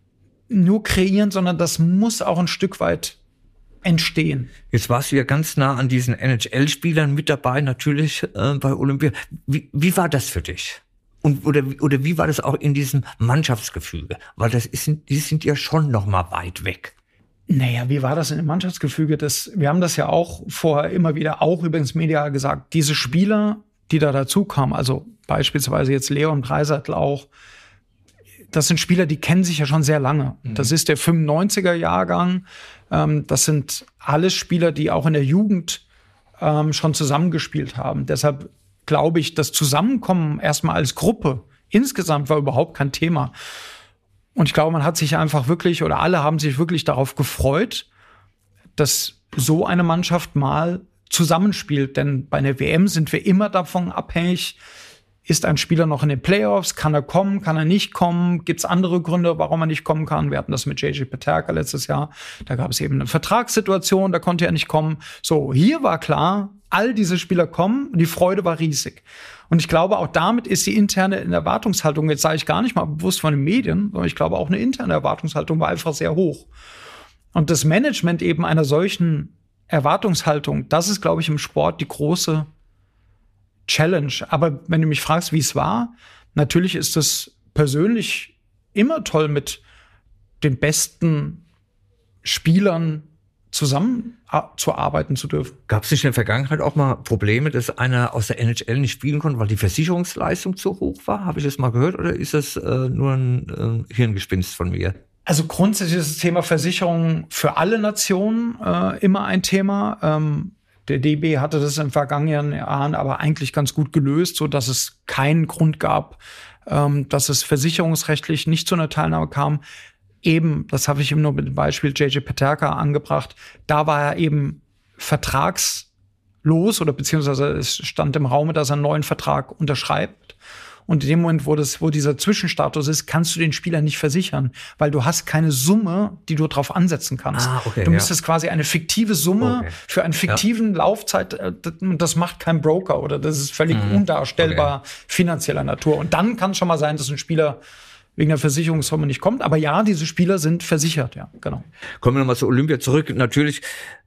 A: nur kreieren, sondern das muss auch ein Stück weit entstehen.
B: Jetzt warst du ja ganz nah an diesen N H L-Spielern mit dabei, natürlich äh, bei Olympia. Wie, wie war das für dich? Und oder oder wie war das auch in diesem Mannschaftsgefüge? Weil das ist, die sind ja schon noch mal weit weg.
A: Naja, wie war das in dem Mannschaftsgefüge? Das, wir haben das ja auch vorher immer wieder auch übrigens medial gesagt. Diese Spieler, die da dazu kamen, also beispielsweise jetzt Leon Draisaitl auch, das sind Spieler, die kennen sich ja schon sehr lange. Mhm. Das ist der fünfundneunziger Jahrgang. Ähm, das sind alles Spieler, die auch in der Jugend ähm, schon zusammengespielt haben. Deshalb glaube ich, das Zusammenkommen erstmal als Gruppe insgesamt war überhaupt kein Thema. Und ich glaube, man hat sich einfach wirklich, oder alle haben sich wirklich darauf gefreut, dass so eine Mannschaft mal zusammenspielt. Denn bei einer W M sind wir immer davon abhängig, ist ein Spieler noch in den Playoffs, kann er kommen, kann er nicht kommen, gibt es andere Gründe, warum er nicht kommen kann. Wir hatten das mit J J Peterka letztes Jahr, da gab es eben eine Vertragssituation, da konnte er nicht kommen. So, hier war klar, all diese Spieler kommen und die Freude war riesig. Und ich glaube, auch damit ist die interne Erwartungshaltung, jetzt sage ich gar nicht mal bewusst von den Medien, sondern ich glaube, auch eine interne Erwartungshaltung war einfach sehr hoch. Und das Management eben einer solchen Erwartungshaltung, das ist, glaube ich, im Sport die große Challenge. Aber wenn du mich fragst, wie es war, natürlich ist es persönlich immer toll, mit den besten Spielern zusammenzuarbeiten zu dürfen.
B: Gab es nicht in der Vergangenheit auch mal Probleme, dass einer aus der N H L nicht spielen konnte, weil die Versicherungsleistung zu hoch war? Habe ich das mal gehört oder ist das äh, nur ein äh, Hirngespinst von mir?
A: Also grundsätzlich ist das Thema Versicherung für alle Nationen äh, immer ein Thema. Ähm, der D B hatte das in den vergangenen Jahren aber eigentlich ganz gut gelöst, so dass es keinen Grund gab, ähm, dass es versicherungsrechtlich nicht zu einer Teilnahme kam. Eben, das habe ich ihm nur mit dem Beispiel J J Peterka angebracht, da war er eben vertragslos oder beziehungsweise es stand im Raum, dass er einen neuen Vertrag unterschreibt. Und in dem Moment, wo, das, wo dieser Zwischenstatus ist, kannst du den Spieler nicht versichern, weil du hast keine Summe, die du drauf ansetzen kannst.
B: Ah, okay,
A: du müsstest ja. quasi eine fiktive Summe okay. für einen fiktiven ja. Laufzeit, das macht kein Broker oder das ist völlig mhm. undarstellbar okay. finanzieller Natur. Und dann kann es schon mal sein, dass ein Spieler wegen der Versicherungssumme nicht kommt. Aber ja, diese Spieler sind versichert, ja, genau.
B: Kommen wir nochmal zu Olympia zurück. Natürlich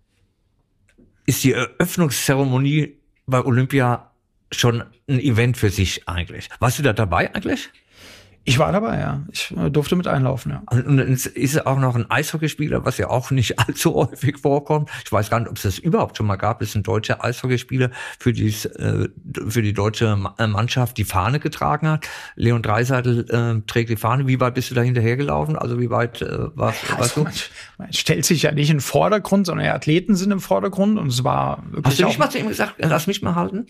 B: ist die Eröffnungszeremonie bei Olympia schon ein Event für sich eigentlich. Warst du da dabei eigentlich?
A: Ich war dabei, ja. Ich durfte mit einlaufen, ja.
B: Und es ist auch noch ein Eishockeyspieler, was ja auch nicht allzu häufig vorkommt. Ich weiß gar nicht, ob es das überhaupt schon mal gab. Es ist ein deutscher Eishockeyspieler, für die, für die deutsche Mannschaft die Fahne getragen hat. Leon Draisaitl äh, trägt die Fahne. Wie weit bist du da hinterhergelaufen? Also wie weit äh, warst,
A: ja,
B: warst
A: also
B: du?
A: Man, man stellt sich ja nicht in den Vordergrund, sondern die Athleten sind im Vordergrund. Und es war wirklich.
B: Hast du nicht mal zu ihm gesagt, lass mich mal halten?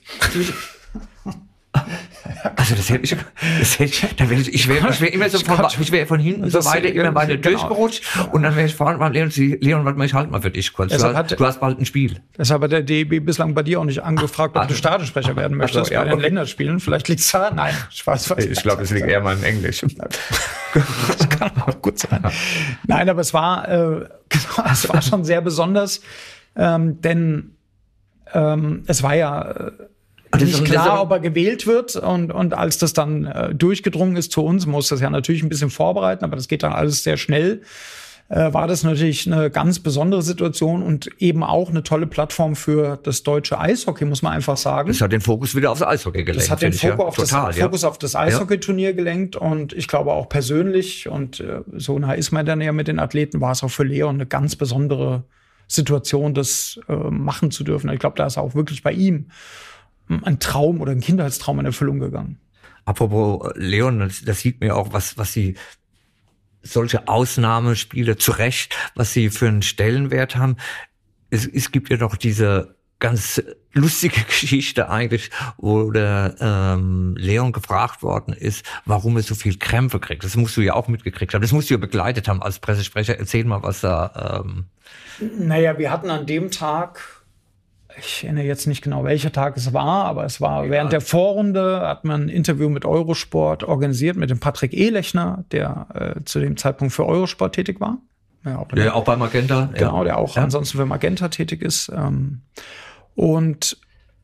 B: Also das hätte ich, das hätte ich, da wäre ich, ich wäre, ich wäre immer so von, ich wäre von hinten so weiter, immer weiter genau. durchgerutscht und dann wäre ich vorne mal Leon, Leon, warte mal, ich halte mal für dich kurz. Du hast, du hast bald ein Spiel.
A: Deshalb hat der D E B bislang bei dir auch nicht angefragt, ob also, du Stadionsprecher werden möchtest also, ja, bei den Länderspielen. Vielleicht liegt's da. Nein, ich weiß was.
B: Ich glaube, es liegt eher mal in Englisch.
A: Das kann auch gut sein. Nein, aber es war, äh, es war schon sehr besonders, ähm, denn ähm, es war ja äh, nicht klar, ob er gewählt wird. Und, und als das dann äh, durchgedrungen ist zu uns, muss das ja natürlich ein bisschen vorbereiten, aber das geht dann alles sehr schnell, äh, war das natürlich eine ganz besondere Situation und eben auch eine tolle Plattform für das deutsche Eishockey, muss man einfach sagen.
B: Das hat den Fokus wieder aufs Eishockey gelenkt.
A: Das hat den Fokus,
B: ja.
A: auf,
B: Total,
A: das,
B: ja.
A: Fokus auf das Eishockeyturnier gelenkt und ich glaube auch persönlich, und äh, so nah ist man dann ja mit den Athleten, war es auch für Leon eine ganz besondere Situation, das äh, machen zu dürfen. Ich glaube, da ist auch wirklich bei ihm ein Traum oder ein Kindheitstraum in Erfüllung gegangen.
B: Apropos Leon, das, das sieht mir auch, was, was sie, solche Ausnahmespiele zu Recht, was sie für einen Stellenwert haben. Es, es gibt ja doch diese ganz lustige Geschichte eigentlich, wo der ähm, Leon gefragt worden ist, warum er so viel Krämpfe kriegt. Das musst du ja auch mitgekriegt haben. Das musst du ja begleitet haben als Pressesprecher. Erzähl mal, was da... Ähm
A: naja, wir hatten an dem Tag ich erinnere jetzt nicht genau, welcher Tag es war, aber es war ja. während der Vorrunde, hat man ein Interview mit Eurosport organisiert, mit dem Patrick Ehlechner, der äh, zu dem Zeitpunkt für Eurosport tätig war.
B: Ja, auch, der auch bei Magenta.
A: Genau,
B: ja.
A: der auch ja. ansonsten für Magenta tätig ist. Ähm, und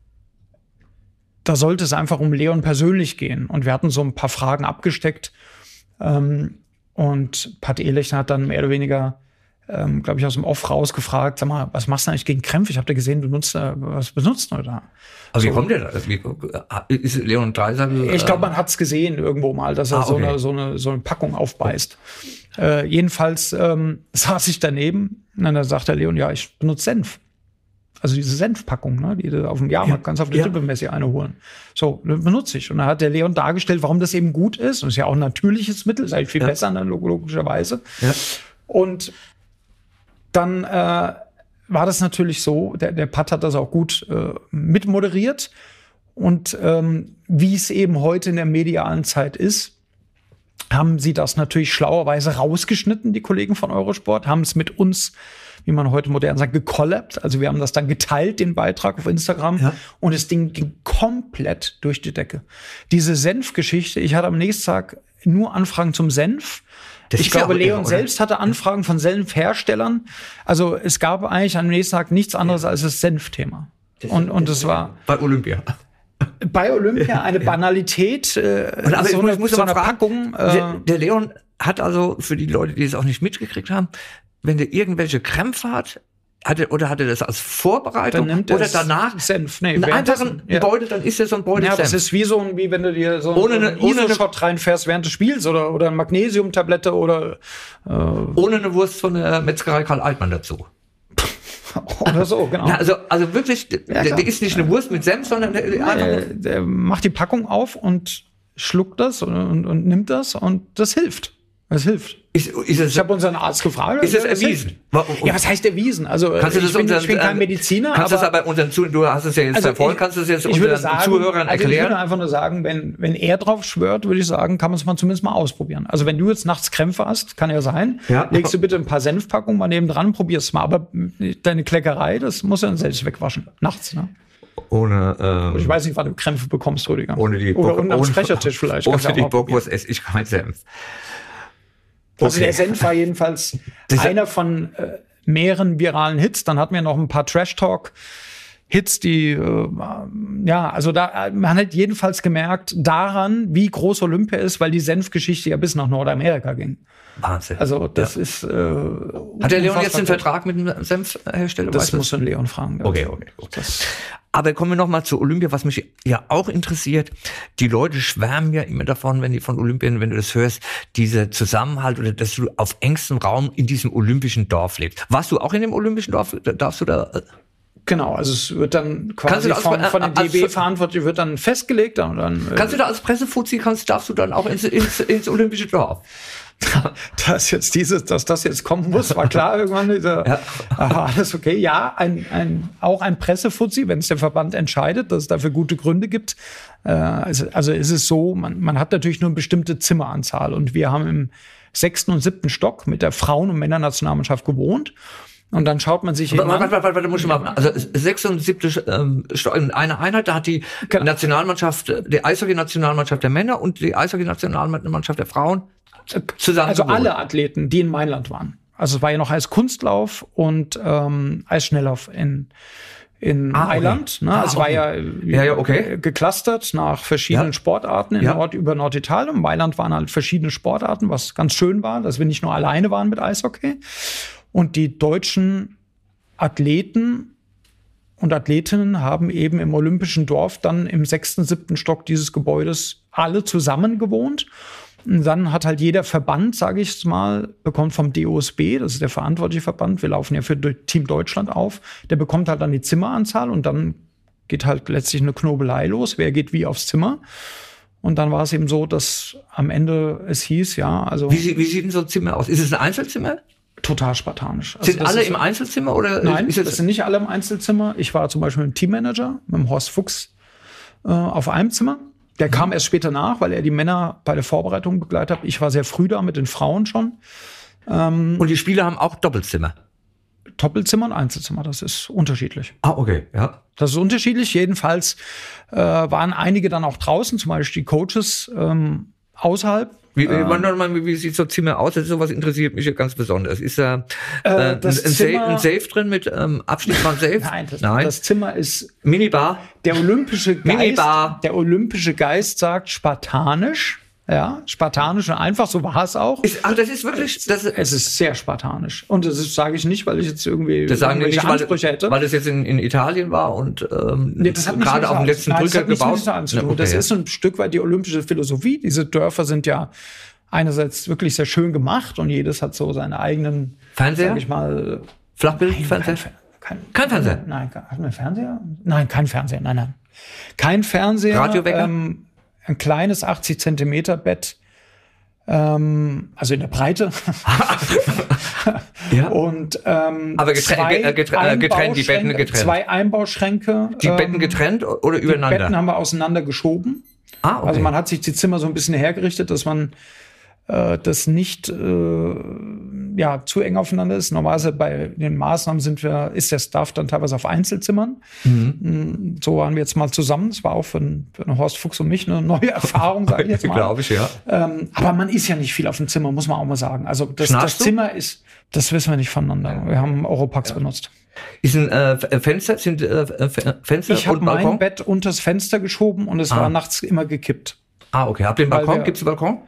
A: da sollte es einfach um Leon persönlich gehen. Und wir hatten so ein paar Fragen abgesteckt. Ähm, und Pat Ehlechner hat dann mehr oder weniger, ähm, glaube ich, aus dem Off rausgefragt, sag mal, was machst du eigentlich gegen Krämpfe? Ich habe da gesehen, du nutzt, äh, was benutzt du da?
B: Also
A: so.
B: Wie kommt der da? Wie, ist Leon Dreiseitel?
A: Ich glaube, man hat es gesehen irgendwo mal, dass er ah, okay. so, eine, so, eine, so eine Packung aufbeißt. Äh, jedenfalls ähm, saß ich daneben und dann sagt der Leon, ja, ich benutze Senf. Also diese Senfpackung, ne, die du auf dem Jahrmarkt ja, kannst auf die ja. Tippelmesse eine holen. So, benutze ich. Und dann hat der Leon dargestellt, warum das eben gut ist. Und es ist ja auch ein natürliches Mittel, ist eigentlich viel ja. besser, ne, logischerweise. Ja. Und dann äh, war das natürlich so, der, der Pat hat das auch gut äh, mitmoderiert. Und ähm, wie es eben heute in der medialen Zeit ist, haben sie das natürlich schlauerweise rausgeschnitten, die Kollegen von Eurosport, haben es mit uns, wie man heute modern sagt, gecollabt. Also wir haben das dann geteilt, den Beitrag auf Instagram. Ja. Und das Ding ging komplett durch die Decke. Diese Senfgeschichte, ich hatte am nächsten Tag nur Anfragen zum Senf. Das ich glaube, ja Leon irre, selbst hatte Anfragen von Senfherstellern. Also es gab eigentlich am nächsten Tag nichts anderes ja. als das Senfthema. Das und und das war
B: bei Olympia.
A: Bei Olympia eine Banalität, äh,
B: und aber
A: so
B: ich
A: eine,
B: muss
A: so
B: eine
A: eine
B: Packung. Äh, der, der Leon hat also, für die Leute, die es auch nicht mitgekriegt haben, wenn der irgendwelche Krämpfe hat, hat er, oder hat er das als Vorbereitung oder danach
A: Senf? Nee,
B: einen einfachen ja. Beutel, dann ist das so ein Beutel
A: ja,
B: Senf.
A: Das ist wie so ein, wie wenn du dir so
B: ohne
A: einen Isoshot reinfährst während des Spiels oder, oder eine Magnesiumtablette oder
B: äh, ohne eine Wurst von der Metzgerei Karl Altmann dazu.
A: Oder so, genau.
B: Ja, also, also wirklich, ja, der, der ist nicht eine Wurst mit Senf, sondern der,
A: der, der, der macht die Packung auf und schluckt das und, und, und nimmt das und das hilft. Das hilft.
B: Ist, ist es,
A: ich habe unseren Arzt gefragt.
B: Ist das erwiesen?
A: Ja, was heißt erwiesen? Also
B: kannst du das
A: ich, bin,
B: unseren,
A: ich bin kein Mediziner.
B: Kannst aber, das aber unseren Zuhörern, du hast es ja jetzt also verfolgt, kannst du es jetzt unseren sagen, Zuhörern erklären?
A: Also ich würde einfach nur sagen, wenn, wenn er drauf schwört, würde ich sagen, kann man es mal zumindest mal ausprobieren. Also wenn du jetzt nachts Krämpfe hast, kann ja sein, ja. legst du bitte ein paar Senfpackungen mal neben dran, probier's mal. Aber deine Kleckerei, das muss er dann selbst wegwaschen. Nachts, ne?
B: Ohne, ähm,
A: ich weiß nicht, wann du Krämpfe bekommst, Rüdiger.
B: Ohne die
A: Oder unten am Sprechertisch vielleicht.
B: Ohne die Bockwurst esse ich kein Senf.
A: Also okay. Der Senf war jedenfalls einer von äh, mehreren viralen Hits. Dann hatten wir noch ein paar Trash-Talk-Hits, die, äh, ja, also da, man hat jedenfalls gemerkt daran, wie groß Olympia ist, weil die Senfgeschichte ja bis nach Nordamerika ging.
B: Wahnsinn.
A: Also das ja. ist. Äh,
B: hat der Leon jetzt einen Vertrag mit dem Senfhersteller?
A: Das muss den Leon fragen.
B: Okay, okay. Das Aber kommen wir noch mal zu Olympia, was mich ja auch interessiert. Die Leute schwärmen ja immer davon, wenn die von Olympia, wenn du das hörst, dieser Zusammenhalt oder dass du auf engstem Raum in diesem olympischen Dorf lebst. Warst du auch in dem olympischen Dorf? Darfst du da?
A: Genau, also es wird dann quasi von, als, von den D B-Verantwortlichen wird dann festgelegt. Und dann,
B: kannst du da als Pressefuzzi, kannst, darfst du dann auch ins, ins, ins olympische Dorf?
A: Dass jetzt dieses, dass das jetzt kommen muss, war klar irgendwann. Dieser, ja. Aha, alles okay. Ja, ein, ein, auch ein Pressefuzzi, wenn es der Verband entscheidet, dass es dafür gute Gründe gibt. Äh, also, also ist es so, man, man hat natürlich nur eine bestimmte Zimmeranzahl und wir haben im sechsten und siebten Stock mit der Frauen- und Männernationalmannschaft gewohnt. Und dann schaut man sich eben
B: warte, warte, warte, warte, muss ich mal, also sechs und siebte ähm, in einer Einheit, da hat die genau. Nationalmannschaft, die Eishockey-Nationalmannschaft der Männer und die Eishockey-Nationalmannschaft der Frauen zusammen.
A: Also alle Athleten, die in Mainland waren. Also es war ja noch Eiskunstlauf und ähm, Eisschnelllauf in in ah, Mailand. Okay. Ne?
B: Ah,
A: es
B: okay.
A: war ja,
B: ja, ja okay.
A: geclustert nach verschiedenen ja. Sportarten in ja. Nord über Norditalien. In Mailand waren halt verschiedene Sportarten, was ganz schön war, dass wir nicht nur alleine waren mit Eishockey. Und die deutschen Athleten und Athletinnen haben eben im Olympischen Dorf dann im sechsten, siebten Stock dieses Gebäudes alle zusammen gewohnt. Und dann hat halt jeder Verband, sage ich mal, bekommt vom D O S B, das ist der verantwortliche Verband, wir laufen ja für Team Deutschland auf, der bekommt halt dann die Zimmeranzahl und dann geht halt letztlich eine Knobelei los, wer geht wie aufs Zimmer. Und dann war es eben so, dass am Ende es hieß, ja, also...
B: Wie, wie sieht denn so ein Zimmer aus? Ist es ein Einzelzimmer?
A: Total spartanisch. Also
B: sind alle im Einzelzimmer? Oder
A: nein,
B: ist
A: das sind nicht alle im Einzelzimmer. Ich war zum Beispiel mit dem Teammanager, mit dem Horst Fuchs, äh, auf einem Zimmer. Der mhm. kam erst später nach, weil er die Männer bei der Vorbereitung begleitet hat. Ich war sehr früh da mit den Frauen schon.
B: Ähm, Und die Spieler haben auch Doppelzimmer?
A: Doppelzimmer und Einzelzimmer. Das ist unterschiedlich.
B: Ah, okay, ja.
A: Das ist unterschiedlich. Jedenfalls äh, waren einige dann auch draußen, zum Beispiel die Coaches ähm, außerhalb.
B: Wie, ähm, wie, wie sieht so ein Zimmer aus? Das ist sowas interessiert mich ja ganz besonders. Ist da äh, äh, ein, ein, Safe, ein Safe drin mit ähm, abschließbaren Safe?
A: Nein, das, Nein, das Zimmer ist
B: Minibar.
A: Der olympische Geist.
B: Minibar.
A: Der olympische Geist sagt spartanisch. Ja, spartanisch und einfach, so war es auch.
B: Ist, ach, das ist wirklich... Das ist,
A: es ist sehr spartanisch. Und das sage ich nicht, weil ich jetzt irgendwie
B: das sagen
A: irgendwelche
B: nicht,
A: Ansprüche
B: weil,
A: hätte.
B: Weil das jetzt in, in Italien war und ähm,
A: nee, das hat
B: gerade auf dem letzten
A: Nein,
B: Drücker
A: das
B: gebaut.
A: Na, okay, das ist ein Stück weit die olympische Philosophie. Diese Dörfer sind ja einerseits wirklich sehr schön gemacht und jedes hat so seine eigenen...
B: Fernseher?
A: Sag ich mal...
B: Flachbildfernseher?
A: Kein, kein,
B: kein Fernseher?
A: Nein, haben wir Fernseher? Nein, kein Fernseher, nein, nein. Kein Fernseher.
B: Radiowecker?
A: Ähm, ein kleines achtzig Zentimeter Bett. Ähm, also in der Breite.
B: Ja.
A: Und ähm,
B: aber getren
A: zwei
B: getren getrennt, die Betten getrennt.
A: Zwei Einbauschränke.
B: Die ähm, Betten getrennt oder übereinander?
A: Die Betten haben wir auseinander geschoben.
B: Ah, okay.
A: Also man hat sich die Zimmer so ein bisschen hergerichtet, dass man äh, das nicht äh, ja, zu eng aufeinander ist. Normalerweise bei den Maßnahmen sind wir, ist der Staff dann teilweise auf Einzelzimmern. Mhm. So waren wir jetzt mal zusammen. Das war auch für, einen, für einen Horst Fuchs und mich eine neue Erfahrung, sage ich jetzt mal.
B: Glaube ich, ja.
A: Ähm, aber man ist ja nicht viel auf dem Zimmer, muss man auch mal sagen. Also das, das Zimmer ist, das wissen wir nicht voneinander. Wir haben Europax ja. benutzt.
B: Ist ein äh, Fenster, sind äh, Fenster
A: ich
B: und Balkon?
A: Ich habe mein Bett unters Fenster geschoben und es ah. war nachts immer gekippt.
B: Ah, okay. Habt ihr einen Balkon? Gibt es einen Balkon?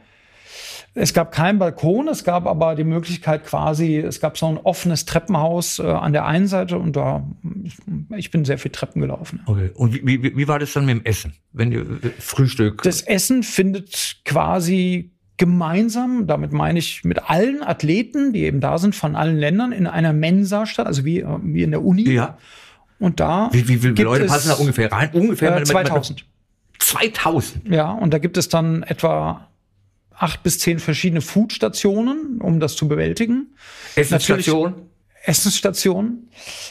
A: Es gab keinen Balkon, es gab aber die Möglichkeit quasi, es gab so ein offenes Treppenhaus äh, an der einen Seite und da, ich bin sehr viel Treppen gelaufen.
B: Okay. Und wie, wie, wie war das dann mit dem Essen? Wenn ihr Frühstück?
A: Das Essen findet quasi gemeinsam, damit meine ich mit allen Athleten, die eben da sind, von allen Ländern, in einer Mensa statt, also wie, wie in der Uni.
B: Ja.
A: Und da
B: Wie, wie viele Leute passen da ungefähr rein? Ungefähr
A: äh, zweitausend.
B: zweitausend?
A: Ja, und da gibt es dann etwa acht bis zehn verschiedene Foodstationen, um das zu bewältigen.
B: Essensstation?
A: Essensstationen.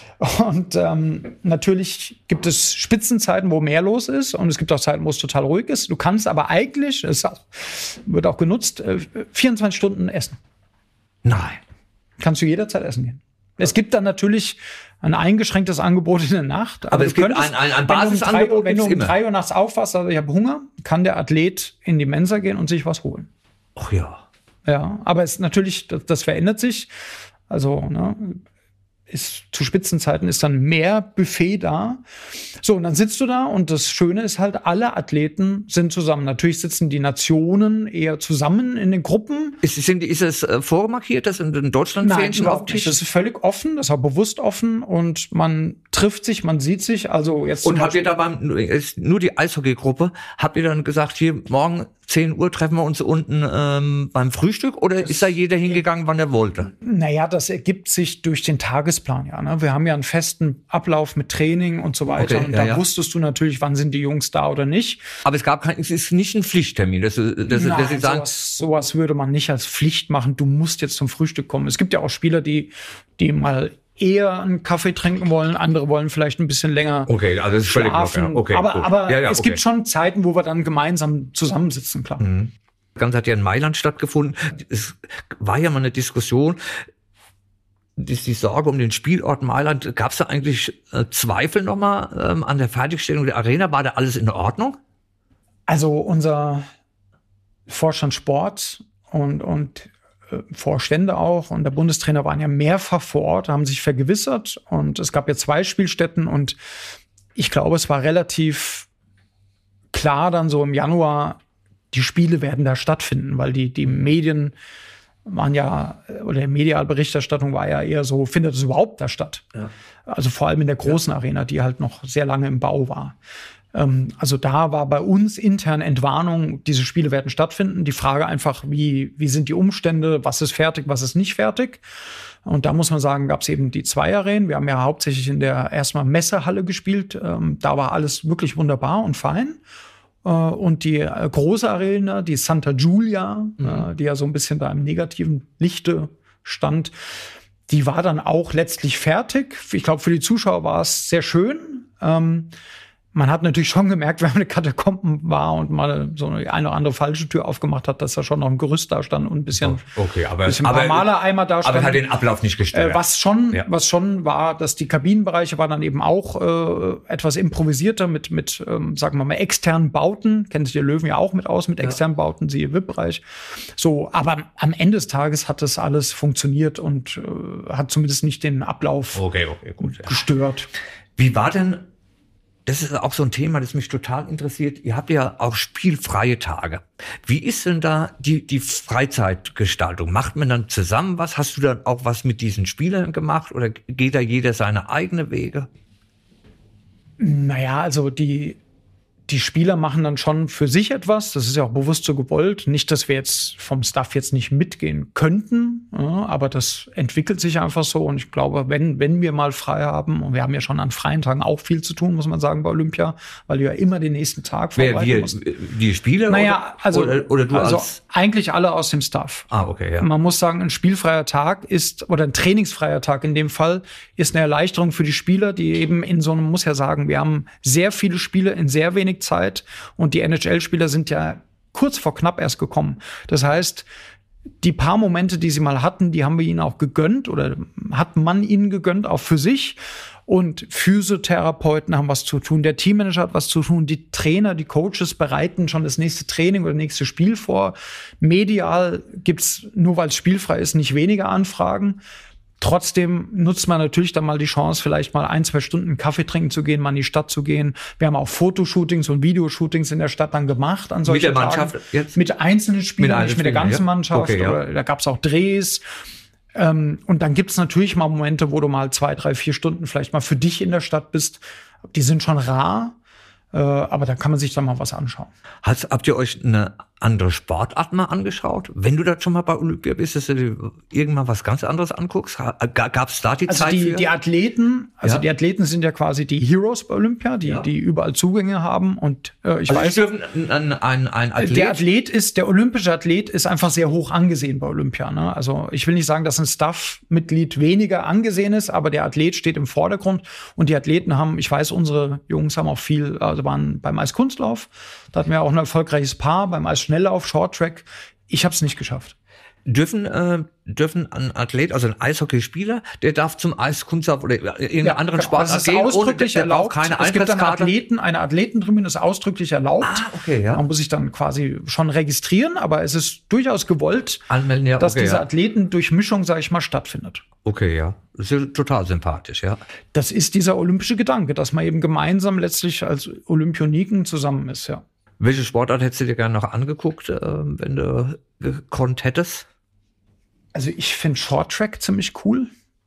A: Und ähm, natürlich gibt es Spitzenzeiten, wo mehr los ist. Und es gibt auch Zeiten, wo es total ruhig ist. Du kannst aber eigentlich, es wird auch genutzt, äh, vierundzwanzig Stunden essen.
B: Nein.
A: Kannst du jederzeit essen gehen. Es gibt dann natürlich ein eingeschränktes Angebot in der Nacht.
B: Aber, aber es gibt ein, ein, ein Basisangebot.
A: Wenn du um drei Uhr nachts aufwachst, also ich habe Hunger, kann der Athlet in die Mensa gehen und sich was holen.
B: Ach ja.
A: Ja, aber es natürlich, das, das verändert sich. Also, ne, ist, zu Spitzenzeiten ist dann mehr Buffet da. So, und dann sitzt du da und das Schöne ist halt, alle Athleten sind zusammen. Natürlich sitzen die Nationen eher zusammen in den Gruppen.
B: Ist, sind, ist es äh, vormarkiert, dass in Deutschland Fähnchen auf dem Tisch?
A: Das ist völlig offen, das ist auch bewusst offen und man trifft sich, man sieht sich. Also jetzt
B: und habt ihr da beim, ist nur die Eishockeygruppe, habt ihr dann gesagt, hier morgen zehn Uhr treffen wir uns unten ähm, beim Frühstück oder das ist da jeder hingegangen, wann er wollte?
A: Naja, das ergibt sich durch den Tagesplan, ja. Ne? Wir haben ja einen festen Ablauf mit Training und so weiter.
B: Okay,
A: und
B: ja,
A: da
B: ja.
A: wusstest du natürlich, wann sind die Jungs da oder nicht.
B: Aber es gab kein, es ist nicht ein Pflichttermin. Das, das,
A: Nein,
B: dass Sie sagen,
A: sowas, sowas würde man nicht als Pflicht machen. Du musst jetzt zum Frühstück kommen. Es gibt ja auch Spieler, die, die mal eher einen Kaffee trinken wollen, andere wollen vielleicht ein bisschen länger
B: okay, also das ist völlig
A: schlafen.
B: Locker. Okay,
A: aber
B: gut.
A: aber
B: ja, ja,
A: es
B: okay.
A: gibt schon Zeiten, wo wir dann gemeinsam zusammensitzen, klar.
B: Mhm. Das Ganze hat ja in Mailand stattgefunden. Es war ja mal eine Diskussion, die, die Sorge um den Spielort Mailand. Gab es da eigentlich äh, Zweifel nochmal ähm, an der Fertigstellung der Arena? War da alles in Ordnung?
A: Also unser Vorstand Sport und, und äh, Vorstände auch und der Bundestrainer waren ja mehrfach vor Ort, haben sich vergewissert und es gab ja zwei Spielstätten und ich glaube, es war relativ klar dann so im Januar, die Spiele werden da stattfinden, weil die, die Medien waren ja, oder die Medialberichterstattung war ja eher so, findet es überhaupt da statt? Ja. Also vor allem in der großen ja. Arena, die halt noch sehr lange im Bau war. Ähm, also da war bei uns intern Entwarnung, diese Spiele werden stattfinden. Die Frage einfach, wie, wie sind die Umstände, was ist fertig, was ist nicht fertig? Und da muss man sagen, gab es eben die zwei Arenen. Wir haben ja hauptsächlich in der erstmal Messehalle gespielt. Ähm, da war alles wirklich wunderbar und fein. Und die äh, große Arena, die Santa Giulia, mhm. äh, die ja so ein bisschen da im negativen Lichte stand, die war dann auch letztlich fertig. Ich glaube, für die Zuschauer war es sehr schön. Ähm, man hat natürlich schon gemerkt, wenn man eine Katakomben war und mal so eine, eine oder andere falsche Tür aufgemacht hat, dass da schon noch ein Gerüst da stand und ein bisschen,
B: okay, aber,
A: bisschen
B: aber,
A: Malereimer da stand.
B: Aber hat den Ablauf nicht gestört.
A: Äh, was schon,
B: ja.
A: was schon war, dass die Kabinenbereiche waren dann eben auch äh, etwas improvisierter mit, mit ähm, sagen wir mal, externen Bauten. Kennen sich die Löwen ja auch mit aus, mit externen ja. Bauten, siehe V I P-Bereich. So, aber am Ende des Tages hat das alles funktioniert und äh, hat zumindest nicht den Ablauf
B: okay, okay, gut, ja.
A: gestört.
B: Wie war denn, das ist auch so ein Thema, das mich total interessiert, ihr habt ja auch spielfreie Tage. Wie ist denn da die, die Freizeitgestaltung? Macht man dann zusammen was? Hast du dann auch was mit diesen Spielern gemacht oder geht da jeder seine eigene Wege?
A: Naja, also die, die Spieler machen dann schon für sich etwas. Das ist ja auch bewusst so gewollt. Nicht, dass wir jetzt vom Staff jetzt nicht mitgehen könnten, ja, aber das entwickelt sich einfach so. Und ich glaube, wenn, wenn wir mal frei haben, und wir haben ja schon an freien Tagen auch viel zu tun, muss man sagen, bei Olympia, weil du ja immer den nächsten Tag vorbereiten
B: Wer, wir,
A: musst.
B: die Spieler?
A: Naja,
B: oder,
A: also,
B: oder, oder du
A: also
B: als
A: eigentlich alle aus dem Staff.
B: Ah, okay, ja.
A: Man muss sagen, ein spielfreier Tag ist, oder ein trainingsfreier Tag in dem Fall, ist eine Erleichterung für die Spieler, die eben in so einem, muss ja sagen, wir haben sehr viele Spiele in sehr wenig Zeit. Und die N H L-Spieler sind ja kurz vor knapp erst gekommen. Das heißt, die paar Momente, die sie mal hatten, die haben wir ihnen auch gegönnt oder hat man ihnen gegönnt, auch für sich. Und Physiotherapeuten haben was zu tun, der Teammanager hat was zu tun, die Trainer, die Coaches bereiten schon das nächste Training oder nächste Spiel vor. Medial gibt's, nur weil es spielfrei ist, nicht weniger Anfragen. Trotzdem nutzt man natürlich dann mal die Chance, vielleicht mal ein, zwei Stunden Kaffee trinken zu gehen, mal in die Stadt zu gehen. Wir haben auch Fotoshootings und Videoshootings in der Stadt dann gemacht an solchen
B: Mit der Mannschaft
A: Tagen.
B: jetzt?
A: Mit einzelnen Spielern,
B: mit
A: nicht mit der ganzen
B: ja?
A: Mannschaft.
B: Okay, ja.
A: Oder da gab's auch Drehs. Ähm, und dann gibt's natürlich mal Momente, wo du mal zwei, drei, vier Stunden vielleicht mal für dich in der Stadt bist. Die sind schon rar. Äh, aber da kann man sich dann mal was anschauen.
B: Hast, habt ihr euch eine andere Sportart mal angeschaut? Wenn du da schon mal bei Olympia bist, dass du dir irgendwann was ganz anderes anguckst? Gab es da die
A: also
B: Zeit
A: die,
B: für?
A: die Athleten, also
B: ja.
A: die Athleten sind ja quasi die Heroes bei Olympia, die,
B: ja.
A: die überall Zugänge haben. Und äh, ich
B: also
A: weiß,
B: dürfen ein, ein, ein Athlet?
A: Der Athlet ist, der olympische Athlet ist einfach sehr hoch angesehen bei Olympia. Ne? Also ich will nicht sagen, dass ein Staff-Mitglied weniger angesehen ist, aber der Athlet steht im Vordergrund. Und die Athleten haben, ich weiß, unsere Jungs haben auch viel, also waren beim Eiskunstlauf. Da hatten wir auch ein erfolgreiches Paar, beim Eisschnelllauf, Shorttrack. Ich habe es nicht geschafft.
B: Dürfen, äh, dürfen ein Athlet, also ein Eishockeyspieler, der darf zum Eiskunstlauf oder irgendeiner ja, anderen Sportart
A: das ist
B: gehen,
A: ausdrücklich
B: ohne, der
A: erlaubt.
B: keine
A: es gibt dann
B: Eintrittskarte?
A: Athleten, eine Athletentribüne ist ausdrücklich erlaubt.
B: Ah, okay, ja.
A: Man muss sich dann quasi schon registrieren, aber es ist durchaus gewollt,
B: Anmelden, ja,
A: dass
B: okay,
A: diese
B: ja.
A: Athletendurchmischung, sage ich mal, stattfindet.
B: Okay, ja. Das ist ja total sympathisch, ja.
A: Das ist dieser olympische Gedanke, dass man eben gemeinsam letztlich als Olympioniken zusammen ist, ja.
B: Welche Sportart hättest du dir gerne noch angeguckt, äh, wenn du gekonnt hättest?
A: Also ich finde Shorttrack ziemlich cool.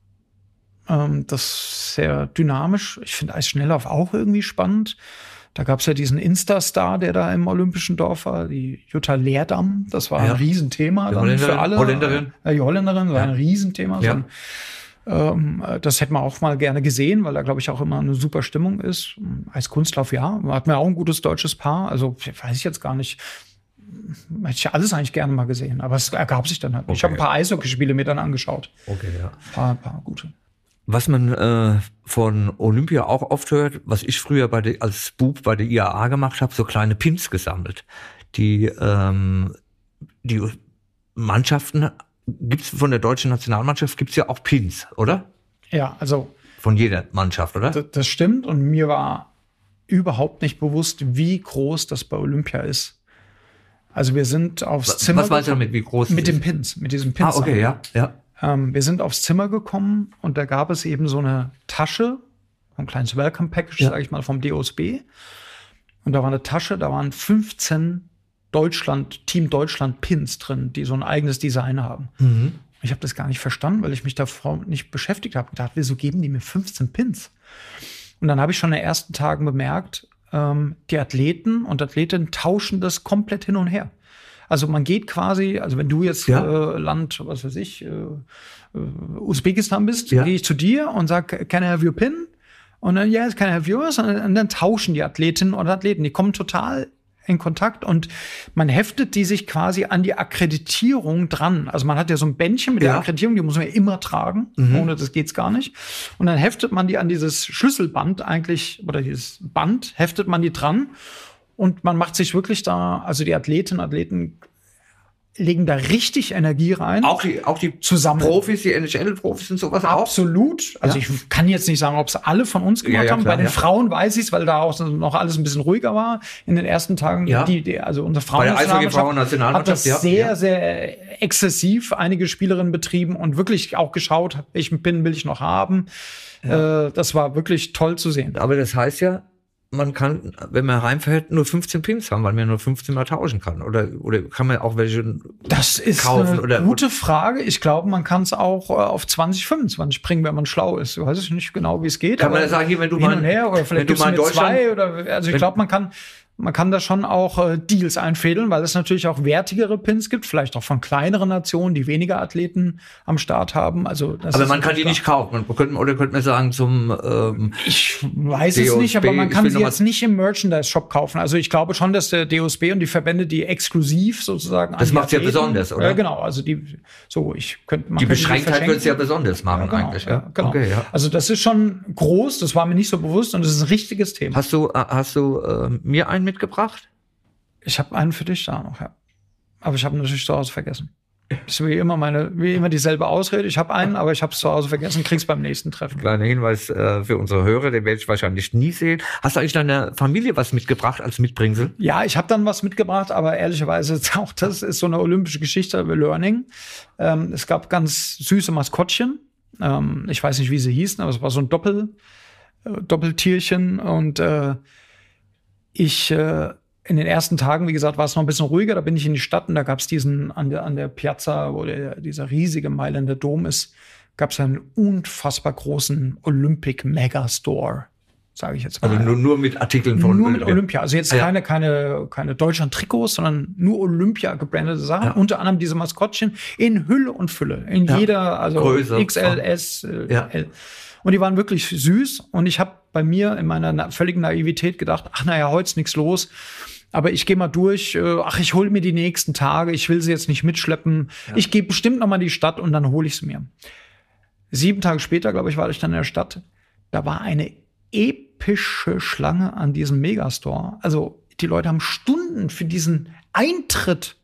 A: Ähm, das ist sehr dynamisch. Ich finde Eisschnelllauf auch irgendwie spannend. Da gab es ja diesen Insta-Star, der da im Olympischen Dorf war, die Jutta Leerdam. Das war ja. ein Riesenthema dann für alle.
B: Holländerin.
A: Ja, die Holländerin war
B: ja.
A: ein Riesenthema.
B: Ja.
A: So ein, ähm, das hätte man auch mal gerne gesehen, weil da, glaube ich, auch immer eine super Stimmung ist. Eiskunstlauf, ja. Hat mir auch ein gutes deutsches Paar. Also weiß ich jetzt gar nicht. Hätte ich alles eigentlich gerne mal gesehen, aber es ergab sich dann halt. Okay. Ich habe ein paar Eishockeyspiele mir dann angeschaut.
B: Okay, ja.
A: Ein paar, ein paar gute.
B: Was man äh, von Olympia auch oft hört, was ich früher bei der, als Bub bei der I A A gemacht habe, so kleine Pins gesammelt. Die, ähm, die Mannschaften, gibt's von der deutschen Nationalmannschaft, gibt's ja auch Pins, oder?
A: Ja, also.
B: Von jeder Mannschaft, oder?
A: D- das stimmt und mir war überhaupt nicht bewusst, wie groß das bei Olympia ist. Also wir sind aufs
B: was,
A: Zimmer.
B: Was meinst du damit, wie groß?
A: Mit den Pins, mit diesem Pins.
B: Ah, okay, ja, ja.
A: Ähm, wir sind aufs Zimmer gekommen und da gab es eben so eine Tasche, ein kleines Welcome Package, ja. sage ich mal, vom D O S B. Und da war eine Tasche, da waren fünfzehn Deutschland, Team Deutschland Pins drin, die so ein eigenes Design haben. Mhm. Ich habe das gar nicht verstanden, weil ich mich davor nicht beschäftigt habe. Ich dachte, wieso geben die mir fünfzehn Pins? Und dann habe ich schon in den ersten Tagen bemerkt, ähm, die Athleten und Athletinnen tauschen das komplett hin und her. Also man geht quasi, also wenn du jetzt ja. äh, Land, was weiß ich, äh, äh, Usbekistan bist, ja. gehe ich zu dir und sag, can I have your pin? Und dann, yes, can I have yours? Und, und dann tauschen die Athletinnen und Athleten. Die kommen total in Kontakt und man heftet die sich quasi an die Akkreditierung dran. Also man hat ja so ein Bändchen mit ja. der Akkreditierung, die muss man ja immer tragen, mhm. ohne das geht's gar nicht. Und dann heftet man die an dieses Schlüsselband eigentlich, oder dieses Band, heftet man die dran und man macht sich wirklich da, also die Athletinnen und Athleten legen da richtig Energie rein.
B: Auch die, auch die
A: zusammen.
B: Profis, die N H L-Profis und sowas auch?
A: Absolut. Also ja. ich kann jetzt nicht sagen, ob es alle von uns gemacht ja, ja, haben. Klar, Bei den ja. Frauen weiß ich es, weil da auch noch alles ein bisschen ruhiger war in den ersten Tagen.
B: Ja.
A: Die, die, also unsere
B: Frauennationalmannschaft
A: hat das
B: ja.
A: sehr,
B: ja.
A: sehr exzessiv einige Spielerinnen betrieben und wirklich auch geschaut, welchen Pin will ich noch haben. Ja. Äh, das war wirklich toll zu sehen.
B: Aber das heißt ja, man kann, wenn man reinfällt, nur fünfzehn Pins haben, weil man nur fünfzehn mal tauschen kann. Oder, oder kann man auch welche
A: das ist
B: kaufen?
A: Eine
B: oder
A: gute Frage. Ich glaube, man kann es auch äh, auf zwanzig, fünfundzwanzig bringen, wenn man schlau ist. Ich weiß ich nicht genau, wie es geht.
B: Kann man das sagen, hier, wenn du
A: hin
B: mal,
A: und her, oder vielleicht
B: wenn du mal in Deutschland,
A: zwei oder, also ich glaube, man kann, man kann da schon auch äh, Deals einfädeln, weil es natürlich auch wertigere Pins gibt, vielleicht auch von kleineren Nationen, die weniger Athleten am Start haben. Also das
B: aber
A: ist
B: man kann die nicht kaufen. Man könnte, oder könnte man sagen zum ähm,
A: ich weiß es nicht, aber man kann sie jetzt nicht im Merchandise-Shop kaufen. Also ich glaube schon, dass der D O S B und die Verbände die exklusiv sozusagen
B: das macht ja besonders, oder?
A: Ja, genau. Also die so ich könnte man
B: die Beschränktheit würde es ja besonders machen
A: ja, genau,
B: eigentlich. Ja,
A: ja genau.
B: Okay, ja.
A: Also das ist schon groß. Das war mir nicht so bewusst und das ist ein richtiges Thema.
B: Hast du hast du äh, mir einen mitgebracht?
A: Ich habe einen für dich da noch, ja. Aber ich habe ihn natürlich zu Hause vergessen. Das ist wie immer meine, wie immer dieselbe Ausrede. Ich habe einen, aber ich habe es zu Hause vergessen. Krieg's beim nächsten Treffen.
B: Kleiner Hinweis äh, für unsere Hörer, den werde ich wahrscheinlich nie sehen. Hast du eigentlich deiner Familie was mitgebracht als Mitbringsel?
A: Ja, ich habe dann was mitgebracht, aber ehrlicherweise auch das ist so eine olympische Geschichte über Learning. Ähm, es gab ganz süße Maskottchen. Ähm, ich weiß nicht, wie sie hießen, aber es war so ein Doppel, äh, Doppeltierchen und äh, ich äh, in den ersten Tagen, wie gesagt, war es noch ein bisschen ruhiger. Da bin ich in die Stadt und da gab es diesen, an der, an der Piazza, wo der, dieser riesige Mailänder Dom ist, gab es einen unfassbar großen Olympic Megastore, sage ich jetzt mal.
B: Also nur, nur mit Artikeln von
A: Nur
B: Olympia.
A: mit Olympia. Also jetzt
B: ah, ja.
A: keine, keine, keine Deutschland-Trikots, sondern nur Olympia gebrandete Sachen. Ja. Unter anderem diese Maskottchen in Hülle und Fülle. In ja. jeder, also Größe. X L, S, äh, ja. L. Und die waren wirklich süß. Und ich habe bei mir in meiner na- völligen Naivität gedacht, ach naja, heute ist nichts los. Aber ich gehe mal durch, äh, ach, ich hole mir die nächsten Tage, ich will sie jetzt nicht mitschleppen. Ja. Ich gehe bestimmt noch mal in die Stadt und dann hole ich sie mir. Sieben Tage später, glaube ich, war ich dann in der Stadt. Da war eine epische Schlange an diesem Megastore. Also die Leute haben Stunden für diesen Eintritt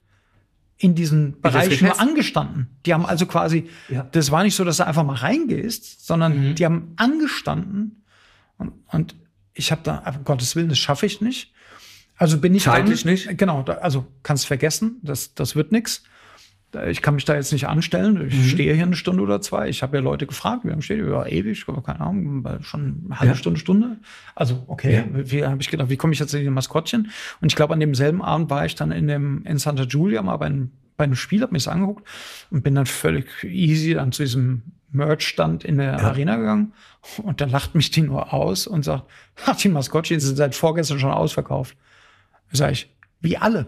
A: in diesen Bereich nur angestanden. Die haben also quasi, ja. das war nicht so, dass du einfach mal reingehst, sondern mhm. die haben angestanden. Und, und ich habe da, um Gottes Willen, das schaffe ich nicht. Also bin ich
B: zeitlich
A: dann,
B: nicht?
A: Genau, da, also kannst vergessen, das, das wird nix. Ich kann mich da jetzt nicht anstellen. Ich mhm. stehe hier eine Stunde oder zwei. Ich habe ja Leute gefragt, wie lange steht ihr? Ja, ewig, keine Ahnung, schon eine halbe ja. Stunde, Stunde. Also, okay, ja. wie habe ich gedacht, wie komme ich jetzt in die Maskottchen? Und ich glaube, an demselben Abend war ich dann in dem in Santa Giulia mal bei einem, bei einem Spiel, habe mich das angeguckt und bin dann völlig easy dann zu diesem Merch-Stand in der ja. Arena gegangen. Und da lacht mich die nur aus und sagt, ach, die Maskottchen sind seit vorgestern schon ausverkauft. Da sage ich, wie alle?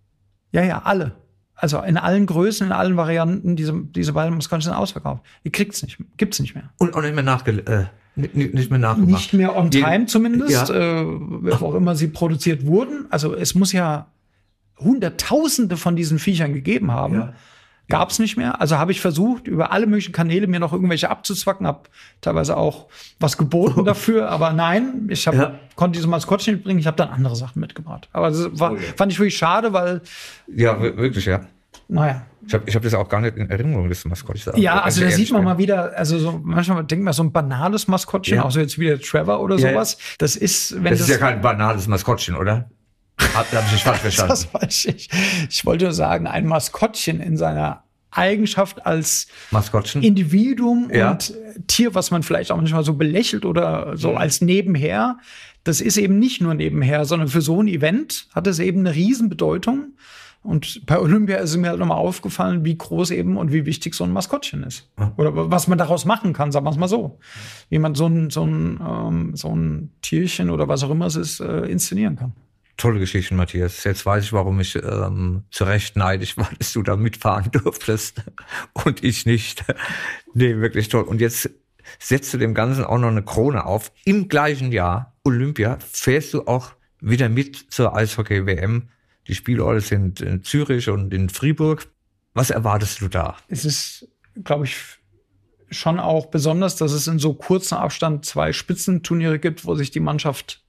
A: Ja, ja, alle. Also in allen Größen, in allen Varianten, diese, diese beiden Maskottchen sind ausverkauft. Die kriegt's nicht, gibt's nicht mehr.
B: Und auch nicht mehr nachge äh, nicht, nicht mehr nachgemacht.
A: Nicht mehr on time Die, zumindest,
B: ja.
A: äh, wo auch immer sie produziert wurden. Also es muss ja Hunderttausende von diesen Viechern gegeben haben. Ja. Gab's nicht mehr. Also habe ich versucht, über alle möglichen Kanäle mir noch irgendwelche abzuzwacken, habe teilweise auch was geboten dafür, aber nein, ich hab, ja. konnte diese Maskottchen mitbringen, ich habe dann andere Sachen mitgebracht. Aber das war, oh, ja. fand ich wirklich schade, weil
B: ja, wirklich, ja.
A: Naja.
B: Ich habe ich hab das auch gar nicht in Erinnerung, das Maskottchen.
A: Ja, also da sieht man mal wieder, also so, manchmal denkt man so ein banales Maskottchen, ja. auch so jetzt wie der Trevor oder ja, sowas. Ja. Das ist, wenn
B: das, das ist
A: ja
B: kein banales Maskottchen, oder? Hab, hab ich falsch verstanden.
A: Das weiß ich. Ich wollte nur sagen, ein Maskottchen in seiner Eigenschaft als
B: Maskottchen.
A: Individuum
B: ja.
A: und Tier, was man vielleicht auch manchmal so belächelt oder so mhm. als nebenher. Das ist eben nicht nur nebenher, sondern für so ein Event hat es eben eine Riesenbedeutung. Und bei Olympia ist es mir halt nochmal aufgefallen, wie groß eben und wie wichtig so ein Maskottchen ist. Mhm. Oder was man daraus machen kann, sagen wir es mal so. Wie man so ein, so ein, ähm, so ein Tierchen oder was auch immer es ist, äh, inszenieren kann.
B: Tolle Geschichten, Matthias. Jetzt weiß ich, warum ich ähm, zu Recht neidisch war, dass du da mitfahren durftest und ich nicht. Nee, wirklich toll. Und jetzt setzt du dem Ganzen auch noch eine Krone auf. Im gleichen Jahr, Olympia, fährst du auch wieder mit zur Eishockey-W M. Die Spielorte sind in Zürich und in Fribourg. Was erwartest du da?
A: Es ist, glaube ich, schon auch besonders, dass es in so kurzem Abstand zwei Spitzenturniere gibt, wo sich die Mannschaft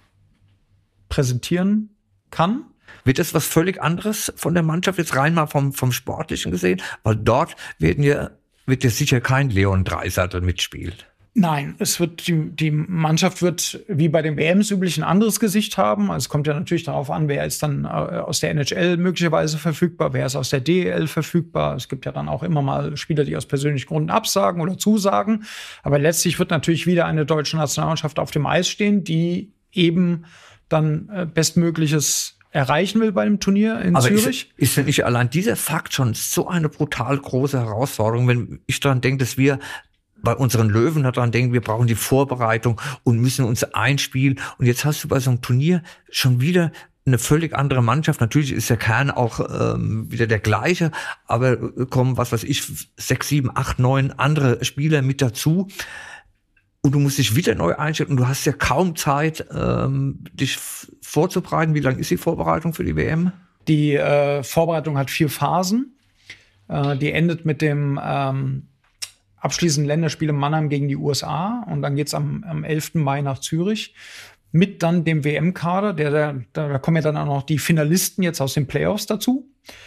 A: präsentieren kann.
B: Wird das was völlig anderes von der Mannschaft jetzt rein mal vom, vom Sportlichen gesehen? Weil dort werden ja, wird ja sicher kein Leon Draisaitl mitspielen.
A: Nein, es wird die, die Mannschaft wird wie bei den W Ms üblich ein anderes Gesicht haben. Also es kommt ja natürlich darauf an, wer ist dann äh, aus der N H L möglicherweise verfügbar, wer ist aus der D E L verfügbar. Es gibt ja dann auch immer mal Spieler, die aus persönlichen Gründen absagen oder zusagen. Aber letztlich wird natürlich wieder eine deutsche Nationalmannschaft auf dem Eis stehen, die eben dann äh, Bestmögliches erreichen will bei dem Turnier in
B: Aber
A: Zürich.
B: Ist, ist denn nicht allein dieser Fakt schon so eine brutal große Herausforderung, wenn ich daran denke, dass wir bei unseren Löwen daran denken, wir brauchen die Vorbereitung und müssen uns einspielen. Und jetzt hast du bei so einem Turnier schon wieder eine völlig andere Mannschaft. Natürlich ist der Kern auch ähm, wieder der gleiche, aber kommen, was weiß ich, sechs, sieben, acht, neun andere Spieler mit dazu. Und du musst dich wieder neu einstellen und du hast ja kaum Zeit, ähm, dich f- vorzubereiten. Wie lang ist die Vorbereitung für die W M?
A: Die äh, Vorbereitung hat vier Phasen. Äh, die endet mit dem ähm, abschließenden Länderspiel in Mannheim gegen die U S A. Und dann geht's am, am elften Mai nach Zürich. Mit dann dem W M-Kader. Der, der, da kommen ja dann auch noch die Finalisten jetzt aus den Playoffs dazu.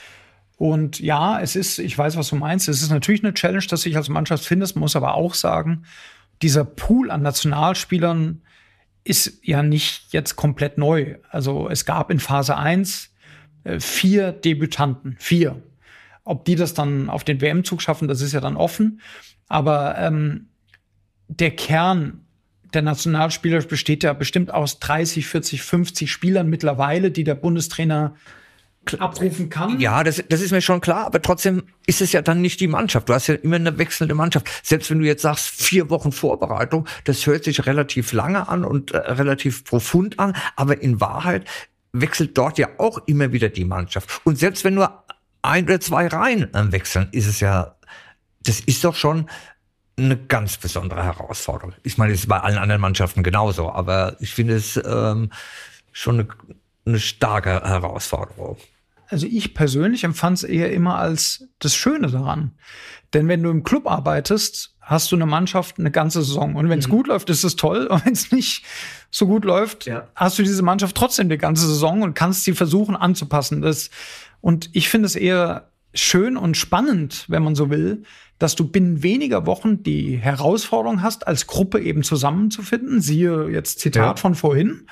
A: Und ja, es ist, ich weiß, was du meinst, es ist natürlich eine Challenge, dass sich als Mannschaft findest. Man muss aber auch sagen, dieser Pool an Nationalspielern ist ja nicht jetzt komplett neu. Also es gab in Phase eins äh, vier Debütanten, vier. Ob die das dann auf den W M-Zug schaffen, das ist ja dann offen. Aber ähm, der Kern der Nationalspieler besteht ja bestimmt aus dreißig, vierzig, fünfzig Spielern mittlerweile, die der Bundestrainer abrufen kann.
B: Ja, das, das ist mir schon klar, aber trotzdem ist es ja dann nicht die Mannschaft. Du hast ja immer eine wechselnde Mannschaft. Selbst wenn du jetzt sagst, vier Wochen Vorbereitung, das hört sich relativ lange an und äh, relativ profund an, aber in Wahrheit wechselt dort ja auch immer wieder die Mannschaft. Und selbst wenn nur ein oder zwei Reihen äh, wechseln, ist es ja, das ist doch schon eine ganz besondere Herausforderung. Ich meine, das ist bei allen anderen Mannschaften genauso, aber ich finde es ähm, schon eine, eine starke Herausforderung.
A: Also ich persönlich empfand es eher immer als das Schöne daran. Denn wenn du im Club arbeitest, hast du eine Mannschaft eine ganze Saison. Und wenn es mhm. gut läuft, ist es toll. Und wenn es nicht so gut läuft, ja. hast du diese Mannschaft trotzdem die ganze Saison und kannst sie versuchen anzupassen. Das, und ich finde es eher schön und spannend, wenn man so will, dass du binnen weniger Wochen die Herausforderung hast, als Gruppe eben zusammenzufinden. Siehe jetzt Zitat ja. von vorhin.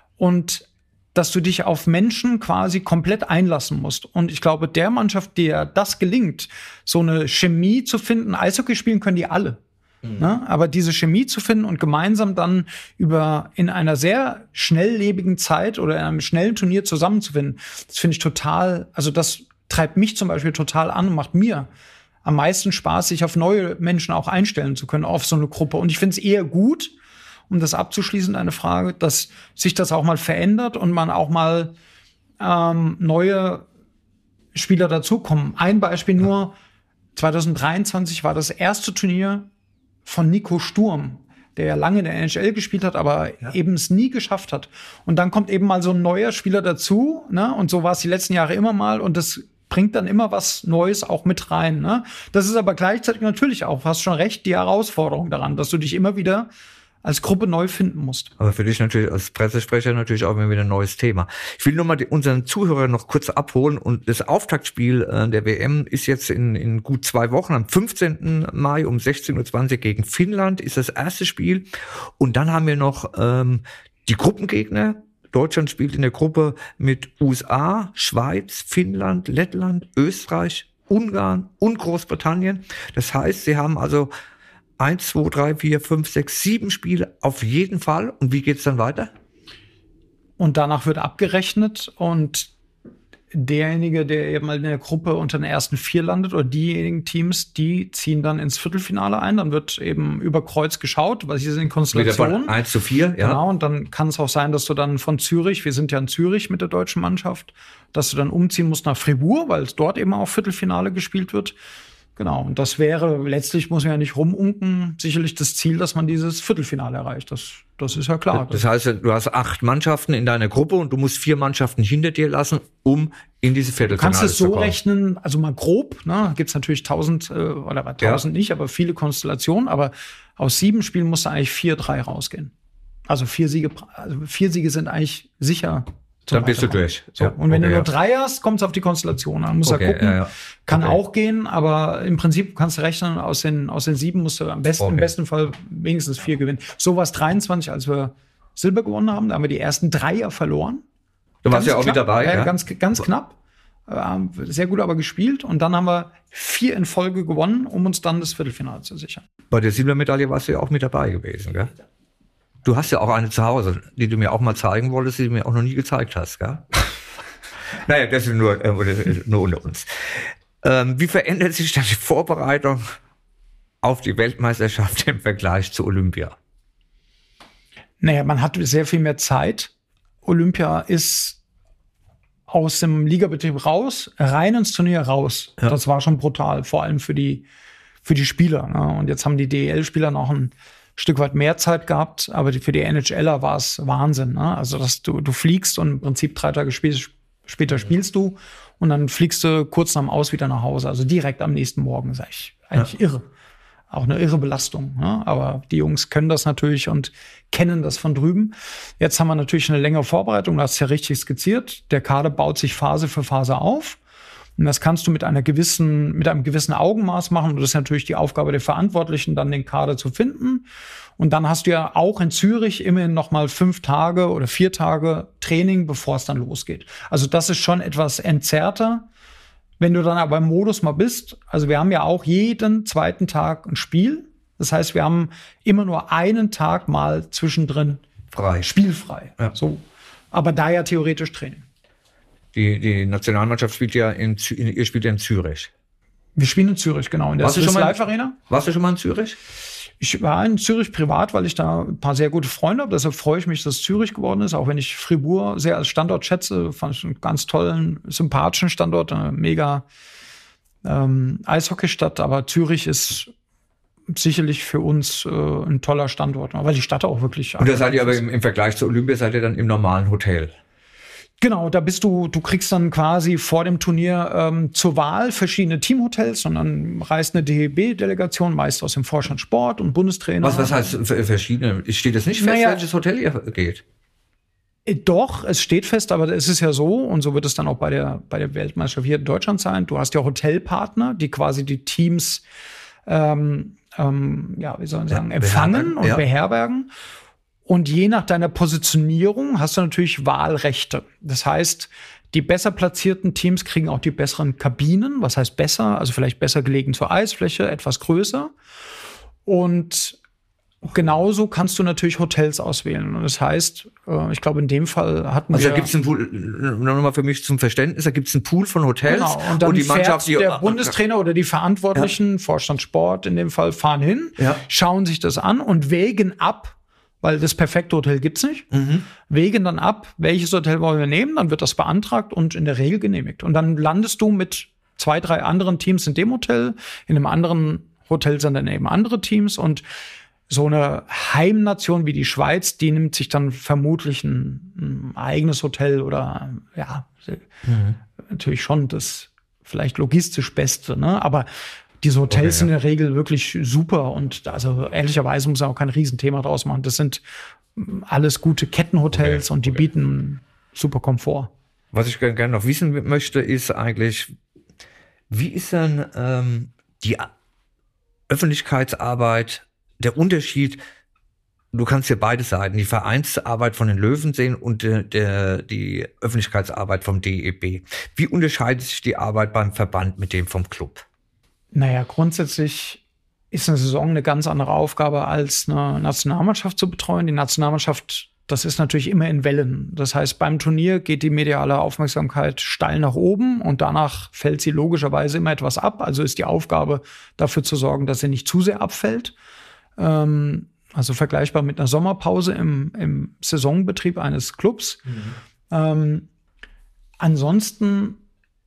A: Und dass du dich auf Menschen quasi komplett einlassen musst. Und ich glaube, der Mannschaft, der das gelingt, so eine Chemie zu finden, Eishockey spielen können die alle. Mhm. Ne? Aber diese Chemie zu finden und gemeinsam dann über in einer sehr schnelllebigen Zeit oder in einem schnellen Turnier zusammenzufinden, das finde ich total, also das treibt mich zum Beispiel total an und macht mir am meisten Spaß, sich auf neue Menschen auch einstellen zu können, auf so eine Gruppe. Und ich finde es eher gut, um das abzuschließen, eine Frage, dass sich das auch mal verändert und man auch mal ähm, neue Spieler dazukommen. Ein Beispiel nur, zwanzig dreiundzwanzig war das erste Turnier von Nico Sturm, der ja lange in der N H L gespielt hat, aber ja. eben es nie geschafft hat. Und dann kommt eben mal so ein neuer Spieler dazu, ne? Und so war es die letzten Jahre immer mal und das bringt dann immer was Neues auch mit rein. Ne? Das ist aber gleichzeitig natürlich auch, hast schon recht, die Herausforderung daran, dass du dich immer wieder als Gruppe neu finden musst.
B: Aber für dich natürlich als Pressesprecher natürlich auch immer wieder ein neues Thema. Ich will nur mal die, unseren Zuhörer noch kurz abholen und das Auftaktspiel äh, der W M ist jetzt in, in gut zwei Wochen, am fünfzehnten Mai um sechzehn Uhr zwanzig gegen Finnland ist das erste Spiel und dann haben wir noch ähm, die Gruppengegner. Deutschland spielt in der Gruppe mit U S A, Schweiz, Finnland, Lettland, Österreich, Ungarn und Großbritannien. Das heißt, sie haben also eins, zwei, drei, vier, fünf, sechs, sieben Spiele auf jeden Fall. Und wie geht's dann weiter?
A: Und danach wird abgerechnet und derjenige, der eben mal in der Gruppe unter den ersten vier landet oder diejenigen Teams, die ziehen dann ins Viertelfinale ein. Dann wird eben über Kreuz geschaut, weil sie sind in Konstellationen.
B: eins zu vier, ja.
A: Genau, und dann kann es auch sein, dass du dann von Zürich, wir sind ja in Zürich mit der deutschen Mannschaft, dass du dann umziehen musst nach Fribourg, weil es dort eben auch Viertelfinale gespielt wird. Genau, und das wäre, letztlich muss man ja nicht rumunken, sicherlich das Ziel, dass man dieses Viertelfinale erreicht. Das, das ist ja klar.
B: Das heißt, du hast acht Mannschaften in deiner Gruppe und du musst vier Mannschaften hinter dir lassen, um in diese Viertelfinale zu kommen.
A: Du kannst es so rechnen, also mal grob, ne, gibt es natürlich tausend, äh, oder tausend ja. nicht, aber viele Konstellationen, aber aus sieben Spielen musst du eigentlich vier, drei rausgehen. Also vier Siege, also vier Siege sind eigentlich sicher.
B: Dann bist du durch.
A: So. Ja, und wenn okay, du nur ja. drei hast, kommt es auf die Konstellation an. Muss okay, ja gucken. Ja, ja. Kann okay. auch gehen, aber im Prinzip kannst du rechnen, aus den, aus den sieben musst du am besten, okay. im besten Fall wenigstens vier gewinnen. So war es dreiundzwanzig, als wir Silber gewonnen haben. Da haben wir die ersten Dreier verloren.
B: Du warst ganz ja auch knapp, mit dabei.
A: Ja, ja. Ganz, ganz knapp. Ähm, sehr gut aber gespielt. Und dann haben wir vier in Folge gewonnen, um uns dann das Viertelfinale zu sichern.
B: Bei der Silbermedaille warst du ja auch mit dabei gewesen, gell? Du hast ja auch eine zu Hause, die du mir auch mal zeigen wolltest, die du mir auch noch nie gezeigt hast, gell? Naja, das ist nur, äh, nur unter uns. Ähm, wie verändert sich dann die Vorbereitung auf die Weltmeisterschaft im Vergleich zu Olympia?
A: Naja, man hat sehr viel mehr Zeit. Olympia ist aus dem Ligabetrieb raus, rein ins Turnier raus. Ja. Das war schon brutal, vor allem für die, für die Spieler. Ne? Und jetzt haben die D E L-Spieler noch ein Stück weit mehr Zeit gehabt, aber für die NHLer war es Wahnsinn. Ne? Also dass du, du fliegst und im Prinzip drei Tage sp- später spielst du und dann fliegst du kurz nach dem Aus wieder nach Hause. Also direkt am nächsten Morgen, ist eigentlich, eigentlich ja. irre. Auch eine irre Belastung. Ne? Aber die Jungs können das natürlich und kennen das von drüben. Jetzt haben wir natürlich eine längere Vorbereitung, du hast es ja richtig skizziert. Der Kader baut sich Phase für Phase auf. Und das kannst du mit einer gewissen, mit einem gewissen Augenmaß machen. Und das ist natürlich die Aufgabe der Verantwortlichen, dann den Kader zu finden. Und dann hast du ja auch in Zürich immerhin noch mal fünf Tage oder vier Tage Training, bevor es dann losgeht. Also das ist schon etwas entzerrter. Wenn du dann aber im Modus mal bist, also wir haben ja auch jeden zweiten Tag ein Spiel. Das heißt, wir haben immer nur einen Tag mal zwischendrin
B: frei,
A: spielfrei.
B: Ja.
A: So. Aber da ja theoretisch Training.
B: Die, die Nationalmannschaft spielt ja in, in, ihr spielt ja in Zürich.
A: Wir spielen in Zürich, genau. In der Swiss Life Arena.
B: Warst du schon mal in Zürich?
A: Ich war in Zürich privat, weil ich da ein paar sehr gute Freunde habe. Deshalb freue ich mich, dass Zürich geworden ist. Auch wenn ich Fribourg sehr als Standort schätze, fand ich einen ganz tollen, sympathischen Standort. Eine mega ähm, Eishockeystadt. Aber Zürich ist sicherlich für uns äh, ein toller Standort, weil die Stadt auch wirklich...
B: Und da seid ihr aber im, im Vergleich zu Olympia, seid ihr dann im normalen Hotel?
A: Genau, da bist du, du kriegst dann quasi vor dem Turnier ähm, zur Wahl verschiedene Teamhotels und dann reist eine D E B-Delegation, meist aus dem Vorstand Sport und Bundestrainer.
B: Was, was heißt verschiedene? Steht das nicht fest, naja, welches Hotel ihr geht?
A: Doch, es steht fest, aber es ist ja so, und so wird es dann auch bei der, bei der Weltmeisterschaft hier in Deutschland sein. Du hast ja Hotelpartner, die quasi die Teams, ähm, ähm, ja, wie soll man sagen, ja, empfangen beherbergen, und ja. beherbergen. Und je nach deiner Positionierung hast du natürlich Wahlrechte. Das heißt, die besser platzierten Teams kriegen auch die besseren Kabinen. Was heißt besser? Also vielleicht besser gelegen zur Eisfläche, etwas größer. Und genauso kannst du natürlich Hotels auswählen. Und das heißt, ich glaube, in dem Fall hatten
B: also
A: wir...
B: Also da gibt es einen Pool, nur nochmal für mich zum Verständnis, da gibt es einen Pool von Hotels.
A: Genau, und dann
B: und die
A: fährt
B: Mannschaft, die,
A: der Bundestrainer oder die Verantwortlichen, ja. Vorstand Sport in dem Fall, fahren hin,
B: ja.
A: schauen sich das an und wägen ab, weil das perfekte Hotel gibt's nicht,
B: mhm.
A: wägen dann ab, welches Hotel wollen wir nehmen, dann wird das beantragt und in der Regel genehmigt. Und dann landest du mit zwei, drei anderen Teams in dem Hotel, in einem anderen Hotel sind dann eben andere Teams und so eine Heimnation wie die Schweiz, die nimmt sich dann vermutlich ein, ein eigenes Hotel oder ja, mhm. natürlich schon das vielleicht logistisch Beste, ne? Aber diese Hotels okay, sind in der Regel wirklich super und also ehrlicherweise muss man auch kein Riesenthema draus machen. Das sind alles gute Kettenhotels okay, und die okay. bieten super Komfort.
B: Was ich gerne noch wissen möchte, ist eigentlich, wie ist denn ähm, die Öffentlichkeitsarbeit, der Unterschied? Du kannst hier beide Seiten, die Vereinsarbeit von den Löwen sehen und de, de, die Öffentlichkeitsarbeit vom D E B. Wie unterscheidet sich die Arbeit beim Verband mit dem vom Club?
A: Naja, grundsätzlich ist eine Saison eine ganz andere Aufgabe, als eine Nationalmannschaft zu betreuen. Die Nationalmannschaft, das ist natürlich immer in Wellen. Das heißt, beim Turnier geht die mediale Aufmerksamkeit steil nach oben und danach fällt sie logischerweise immer etwas ab. Also ist die Aufgabe, dafür zu sorgen, dass sie nicht zu sehr abfällt. Ähm, also vergleichbar mit einer Sommerpause im, im Saisonbetrieb eines Clubs. Mhm. Ähm, ansonsten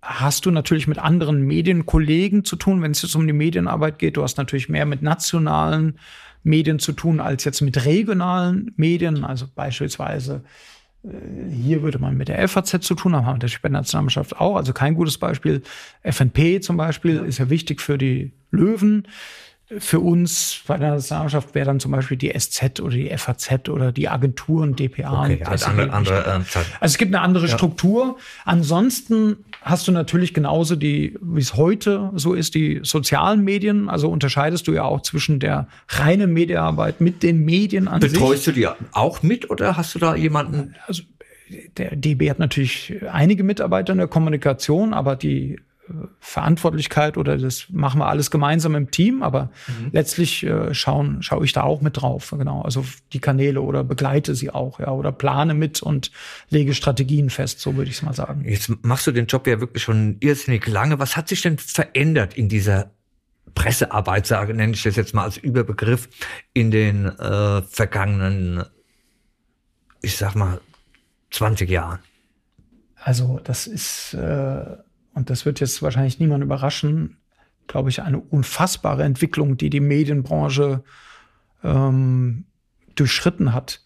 A: hast du natürlich mit anderen Medienkollegen zu tun, wenn es jetzt um die Medienarbeit geht. Du hast natürlich mehr mit nationalen Medien zu tun als jetzt mit regionalen Medien. Also beispielsweise hier würde man mit der F A Z zu tun haben, haben wir natürlich bei der Nationalmannschaft auch. Also kein gutes Beispiel. F N P zum Beispiel ist ja wichtig für die Löwen. Für uns bei der Nationalmannschaft wäre dann zum Beispiel die S Z oder die F A Z oder die Agenturen, D P A.
B: Okay,
A: und
B: also andere, andere, ähm,
A: also es gibt eine andere ja. Struktur. Ansonsten hast du natürlich genauso die, wie es heute so ist, die sozialen Medien. Also unterscheidest du ja auch zwischen der reinen Medienarbeit mit den Medien an sich.
B: Betreust du die auch mit oder hast du da jemanden?
A: Also der D B hat natürlich einige Mitarbeiter in der Kommunikation, aber die Verantwortlichkeit oder das machen wir alles gemeinsam im Team, aber mhm. letztlich äh, schauen, schaue ich da auch mit drauf, genau, also die Kanäle oder begleite sie auch, ja, oder plane mit und lege Strategien fest, so würde ich es mal sagen.
B: Jetzt machst du den Job ja wirklich schon irrsinnig lange. Was hat sich denn verändert in dieser Pressearbeit, sage, nenne ich das jetzt mal als Überbegriff, in den äh, vergangenen, ich sag mal, zwanzig Jahren?
A: Also das ist äh, und das wird jetzt wahrscheinlich niemand überraschen, glaube ich, eine unfassbare Entwicklung, die die Medienbranche ähm, durchschritten hat.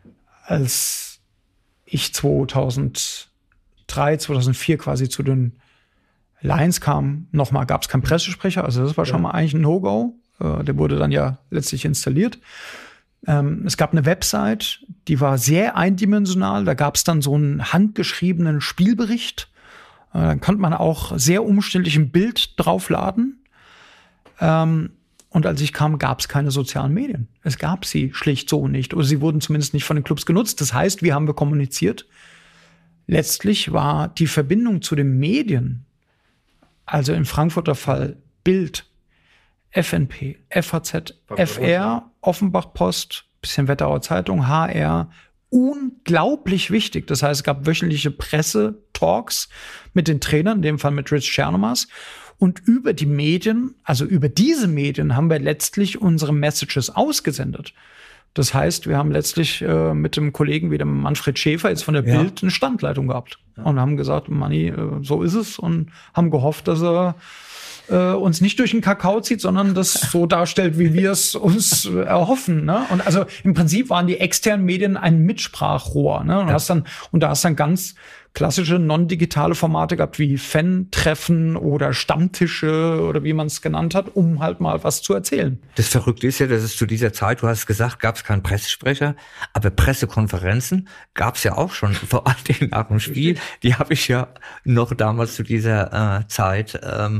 A: Als ich zweitausenddrei, zweitausendvier quasi zu den Lions kam, nochmal gab es keinen Pressesprecher, also das war schon ja. mal eigentlich ein No-Go. Äh, der wurde dann ja letztlich installiert. Ähm, es gab eine Website, die war sehr eindimensional, da gab es dann so einen handgeschriebenen Spielbericht. Dann konnte man auch sehr umständlich ein Bild draufladen. Ähm, und als ich kam, gab es keine sozialen Medien. Es gab sie schlicht so nicht. Oder sie wurden zumindest nicht von den Clubs genutzt. Das heißt, wie haben wir kommuniziert? Letztlich war die Verbindung zu den Medien, also im Frankfurter Fall Bild, F N P, F A Z, F R, Offenbach Post, bisschen Wetterauer Zeitung, H R, unglaublich wichtig. Das heißt, es gab wöchentliche Pressetalks mit den Trainern, in dem Fall mit Rich Chernomas. Und über die Medien, also über diese Medien, haben wir letztlich unsere Messages ausgesendet. Das heißt, wir haben letztlich äh, mit dem Kollegen wie dem Manfred Schäfer jetzt von der ja. Bild eine Standleitung gehabt. Ja. Und haben gesagt, Manni, äh, so ist es. Und haben gehofft, dass er äh, uns nicht durch den Kakao zieht, sondern das so darstellt, wie wir es uns äh, erhoffen. Ne? Und also im Prinzip waren die externen Medien ein Mitsprachrohr. Ne? Und, ja. hast dann, und da hast dann ganz klassische non-digitale Formate gehabt, wie Fan-Treffen oder Stammtische oder wie man es genannt hat, um halt mal was zu erzählen.
B: Das Verrückte ist ja, dass es zu dieser Zeit, du hast gesagt, gab es keinen Pressesprecher, aber Pressekonferenzen gab es ja auch schon, vor allem nach dem Spiel. Die habe ich ja noch damals zu dieser äh, Zeit ähm,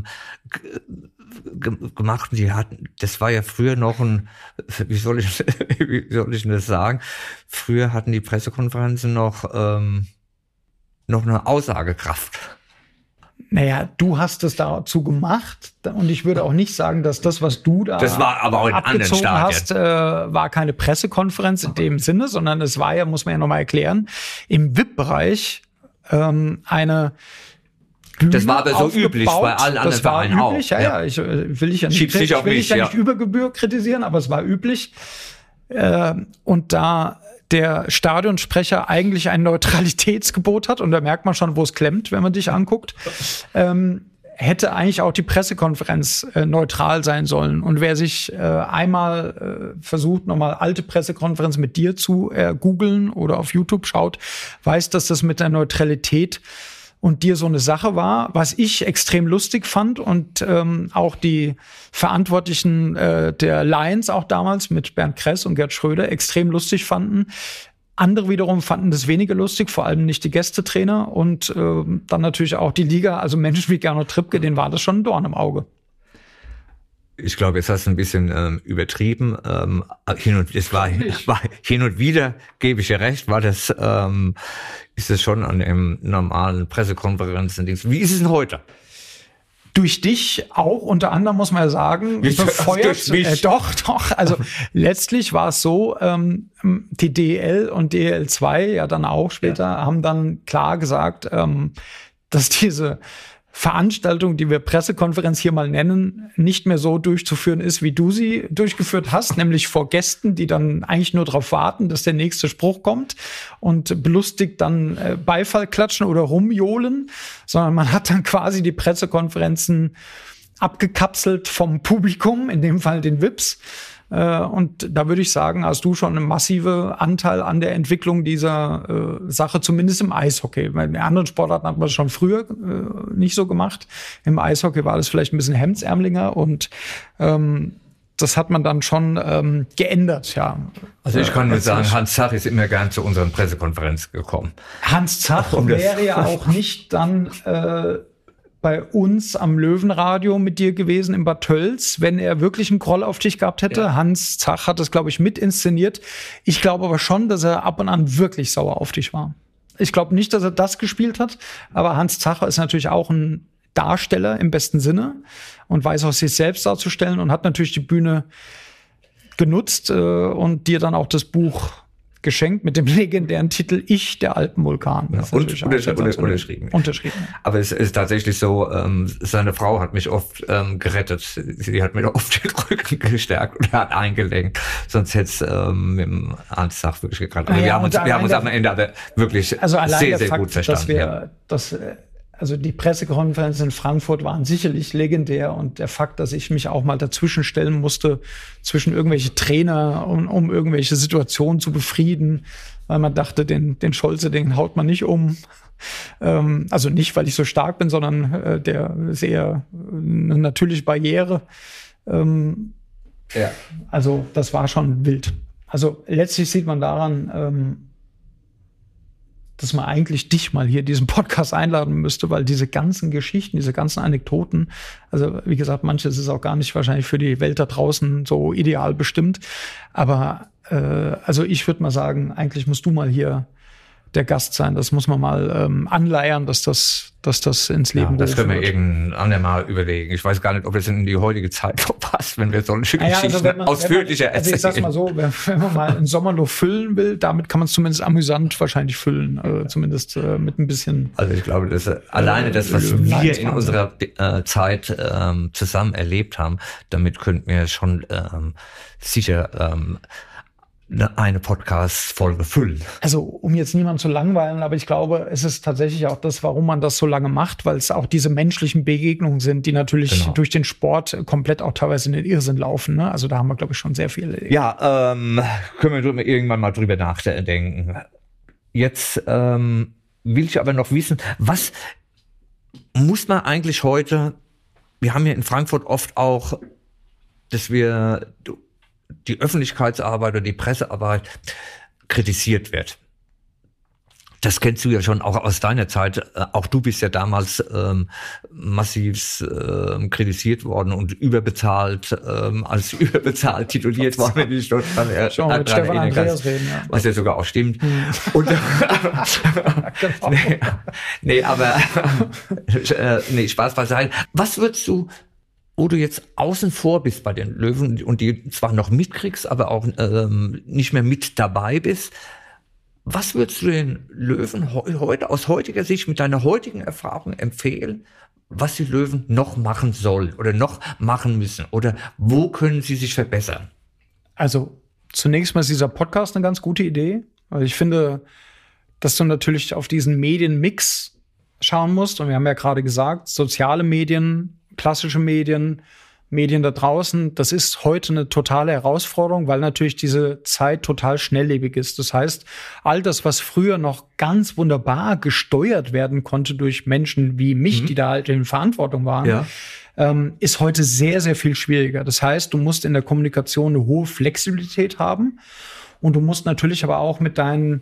B: g- gemacht. Die hatten, das war ja früher noch ein, wie soll ich, wie soll ich das sagen? Früher hatten die Pressekonferenzen noch ähm, noch eine Aussagekraft.
A: Naja, du hast es dazu gemacht und ich würde auch nicht sagen, dass das, was du da
B: das war aber auch in
A: abgezogen hast, äh, war keine Pressekonferenz in dem Sinne, sondern es war ja, muss man ja nochmal erklären, im V I P-Bereich ähm, eine Bühne
B: Das war aber so üblich bei allen anderen Vereinen auch.
A: Ja, ja, ich äh, will ich ja nicht,
B: Schieb's nicht
A: ich
B: auf
A: will
B: mich,
A: ich ja
B: ja.
A: nicht über Gebühr kritisieren, aber es war üblich. Äh, und da der Stadionsprecher eigentlich ein Neutralitätsgebot hat, und da merkt man schon, wo es klemmt, wenn man dich anguckt, ähm, hätte eigentlich auch die Pressekonferenz äh, neutral sein sollen. Und wer sich äh, einmal äh, versucht, nochmal alte Pressekonferenz mit dir zu äh, googeln oder auf YouTube schaut, weiß, dass das mit der Neutralität und dir so eine Sache war, was ich extrem lustig fand und ähm, auch die Verantwortlichen äh, der Lions auch damals mit Bernd Kress und Gerd Schröder extrem lustig fanden. Andere wiederum fanden das weniger lustig, vor allem nicht die Gästetrainer und äh, dann natürlich auch die Liga, also Menschen wie Gernot Trippke, denen war das schon ein Dorn im Auge.
B: Ich glaube, jetzt hast du ein bisschen ähm, übertrieben. Ähm, hin und es war, war hin und wieder, gebe ich dir recht, war das ähm, ist es schon an dem normalen Pressekonferenzen. Wie ist es denn heute?
A: Durch dich auch, unter anderem muss man ja sagen, befeuert. Äh, doch, doch. Also letztlich war es so, ähm, die D E L und D E L zwei ja dann auch später ja. haben dann klar gesagt, ähm, dass diese Veranstaltung, die wir Pressekonferenz hier mal nennen, nicht mehr so durchzuführen ist, wie du sie durchgeführt hast, nämlich vor Gästen, die dann eigentlich nur darauf warten, dass der nächste Spruch kommt und belustigt dann äh, Beifall klatschen oder rumjohlen, sondern man hat dann quasi die Pressekonferenzen abgekapselt vom Publikum, in dem Fall den V I Ps. Äh, und da würde ich sagen, hast du schon einen massiven Anteil an der Entwicklung dieser äh, Sache, zumindest im Eishockey. Weil in anderen Sportarten hat man das schon früher äh, nicht so gemacht. Im Eishockey war das vielleicht ein bisschen hemdsärmeliger und ähm, das hat man dann schon ähm, geändert, ja.
B: Also ich kann nur sagen, Hans Zach ist immer gern zu unseren Pressekonferenzen gekommen.
A: Hans Zach um wäre ja auch nicht dann äh, bei uns am Löwenradio mit dir gewesen in Bad Tölz, wenn er wirklich einen Groll auf dich gehabt hätte. Ja. Hans Zach hat das, glaube ich, mit inszeniert. Ich glaube aber schon, dass er ab und an wirklich sauer auf dich war. Ich glaube nicht, dass er das gespielt hat, aber Hans Zach ist natürlich auch ein Darsteller im besten Sinne und weiß auch, sich selbst darzustellen und hat natürlich die Bühne genutzt äh, und dir dann auch das Buch geschenkt mit dem legendären Titel Ich, der Alpenvulkan.
B: Ja, und untersch untersch unterschrieben.
A: Unterschrieben.
B: Aber es ist tatsächlich so, ähm, seine Frau hat mich oft ähm, gerettet. Sie hat mir oft den Rücken gestärkt und hat eingelenkt. Sonst hätte es ähm, mit dem Hans Zach wirklich gekannt. Also ja, wir haben uns, wir haben uns am Ende aber wirklich
A: also
B: sehr, sehr
A: Fakt,
B: gut verstanden.
A: Dass wir,
B: ja.
A: dass, also die Pressekonferenzen in Frankfurt waren sicherlich legendär und der Fakt, dass ich mich auch mal dazwischen stellen musste, zwischen irgendwelche Trainer, um, um irgendwelche Situationen zu befrieden, weil man dachte, den, den Scholze, den haut man nicht um. Ähm, also nicht, weil ich so stark bin, sondern äh, der sehr eine natürliche Barriere. Ähm, ja. Also das war schon wild. Also letztlich sieht man daran, ähm, dass man eigentlich dich mal hier diesen Podcast einladen müsste, weil diese ganzen Geschichten, diese ganzen Anekdoten, also wie gesagt, manches ist auch gar nicht wahrscheinlich für die Welt da draußen so ideal bestimmt, aber äh, also ich würde mal sagen, eigentlich musst du mal hier der Gast sein. Das muss man mal ähm, anleiern, dass das, dass das ins Leben
B: ja, das können wir
A: wird.
B: irgendein andermal überlegen. Ich weiß gar nicht, ob das in die heutige Zeit noch passt, wenn wir solche
A: naja,
B: Geschichten
A: also man,
B: ausführlicher
A: man, also
B: erzählen.
A: ich sag's mal so, wenn, wenn man mal ein Sommerloch füllen will, damit kann man es zumindest amüsant wahrscheinlich füllen, äh, zumindest äh, mit ein bisschen.
B: Also ich glaube, dass äh, alleine das, was äh, wir in unserer äh, Zeit ähm, zusammen erlebt haben, damit könnten wir schon ähm, sicher ähm, eine Podcast-Folge füllen.
A: Also, um jetzt niemanden zu langweilen, aber ich glaube, es ist tatsächlich auch das, warum man das so lange macht, weil es auch diese menschlichen Begegnungen sind, die natürlich genau. durch den Sport komplett auch teilweise in den Irrsinn laufen. Ne? Also da haben wir, glaube ich, schon sehr viel.
B: Ja, ähm, können wir irgendwann mal drüber nachdenken. Jetzt ähm, will ich aber noch wissen, was muss man eigentlich heute, wir haben ja in Frankfurt oft auch, dass wir die Öffentlichkeitsarbeit oder die Pressearbeit kritisiert wird. Das kennst du ja schon auch aus deiner Zeit. Auch du bist ja damals ähm, massiv ähm, kritisiert worden und überbezahlt, ähm, als überbezahlt tituliert worden, wenn ich dort dran, äh,
A: dran mit Stefan Andreas reden, ja.
B: Was ja sogar auch stimmt. Hm. Und, genau. nee, nee, aber äh, nee, Spaß beiseite. Was würdest du, wo du jetzt außen vor bist bei den Löwen und die zwar noch mitkriegst, aber auch ähm, nicht mehr mit dabei bist, was würdest du den Löwen he- heute aus heutiger Sicht mit deiner heutigen Erfahrung empfehlen, was die Löwen noch machen sollen oder noch machen müssen oder wo können sie sich verbessern?
A: Also zunächst mal ist dieser Podcast eine ganz gute Idee, weil ich finde, dass du natürlich auf diesen Medienmix schauen musst und wir haben ja gerade gesagt, soziale Medien, klassische Medien, Medien da draußen, das ist heute eine totale Herausforderung, weil natürlich diese Zeit total schnelllebig ist. Das heißt, all das, was früher noch ganz wunderbar gesteuert werden konnte durch Menschen wie mich, mhm. die da halt in Verantwortung waren, ja. ähm, ist heute sehr, sehr viel schwieriger. Das heißt, du musst in der Kommunikation eine hohe Flexibilität haben und du musst natürlich aber auch mit deinen,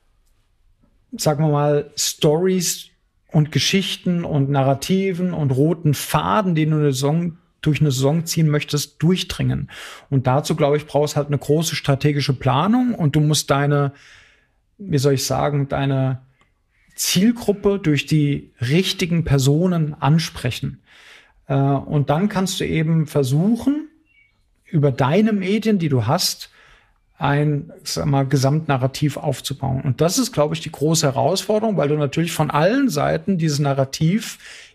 A: sagen wir mal, Stories und Geschichten und Narrativen und roten Faden, die du eine Saison, durch eine Saison ziehen möchtest, durchdringen. Und dazu, glaube ich, brauchst halt eine große strategische Planung und du musst deine, wie soll ich sagen, deine Zielgruppe durch die richtigen Personen ansprechen. Äh, und dann kannst du eben versuchen, über deine Medien, die du hast, ein, sag mal, Gesamtnarrativ aufzubauen. Und das ist, glaube ich, die große Herausforderung, weil du natürlich von allen Seiten dieses Narrativ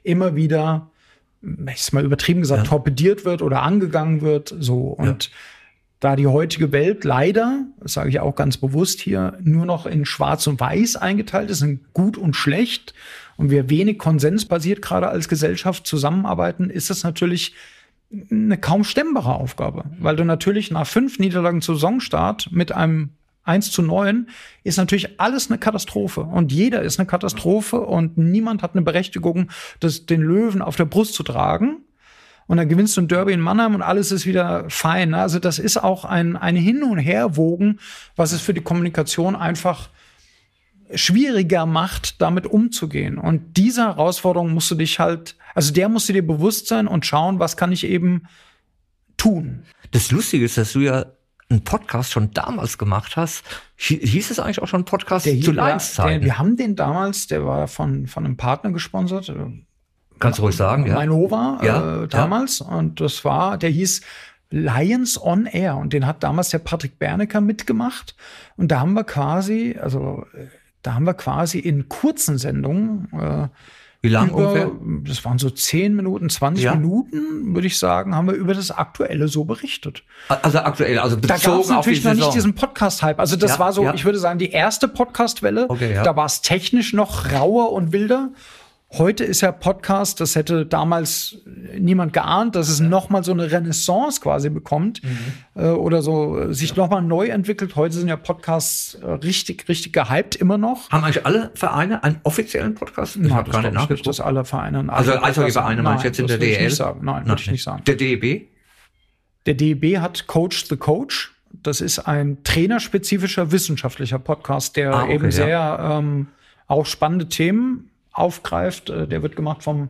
A: immer wieder, ich ist mal übertrieben gesagt, ja. torpediert wird oder angegangen wird. So. Und ja. da die heutige Welt leider, das sage ich auch ganz bewusst hier, nur noch in Schwarz und Weiß eingeteilt ist, in gut und schlecht, und wir wenig konsensbasiert gerade als Gesellschaft zusammenarbeiten, ist das natürlich eine kaum stemmbare Aufgabe. Weil du natürlich nach fünf Niederlagen zu Saisonstart mit einem eins zu neun ist natürlich alles eine Katastrophe. Und jeder ist eine Katastrophe und niemand hat eine Berechtigung, das, den Löwen auf der Brust zu tragen. Und dann gewinnst du ein Derby in Mannheim und alles ist wieder fein. Also das ist auch ein, ein Hin- und Herwogen, was es für die Kommunikation einfach schwieriger macht, damit umzugehen. Und diese Herausforderung musst du dich halt, also der musst du dir bewusst sein und schauen, was kann ich eben tun.
B: Das Lustige ist, dass du ja einen Podcast schon damals gemacht hast. Hieß es eigentlich auch schon Podcast
A: der
B: zu Lions-Zeiten?
A: Wir haben den damals, der war von, von einem Partner gesponsert.
B: Kannst du ruhig sagen, ja.
A: Mainova
B: ja,
A: äh, damals. Ja. Und das war, der hieß Lions on Air. Und den hat damals der Patrick Bernecker mitgemacht. Und da haben wir quasi, also da haben wir quasi in kurzen Sendungen, äh,
B: wie lange
A: ungefähr? Das waren so zehn Minuten, zwanzig ja. Minuten, würde ich sagen, haben wir über das Aktuelle so berichtet.
B: Also aktuell, also bezogen
A: da gab's
B: auf die
A: natürlich noch
B: Saison.
A: Nicht diesen Podcast-Hype. Also das
B: ja,
A: war so,
B: ja.
A: ich würde sagen, die erste Podcast-Welle.
B: Okay, ja.
A: Da war es technisch noch rauer und wilder. Heute ist ja Podcast, das hätte damals niemand geahnt, dass es noch mal so eine Renaissance quasi bekommt mhm. äh, oder so äh, sich noch mal neu entwickelt. Heute sind ja Podcasts äh, richtig, richtig gehypt immer noch.
B: Haben eigentlich alle Vereine einen offiziellen Podcast?
A: Ich habe gar nicht nachgeguckt, dass alle Vereine
B: Also Eishockey-Vereine meinst du jetzt in der D E L?
A: Nicht sagen. Nein, würde ich nicht sagen.
B: Der D E B?
A: Der D E B hat Coach the Coach. Das ist ein trainerspezifischer wissenschaftlicher Podcast, der ah, okay, eben sehr ja. ähm, auch spannende Themen aufgreift. Der wird gemacht vom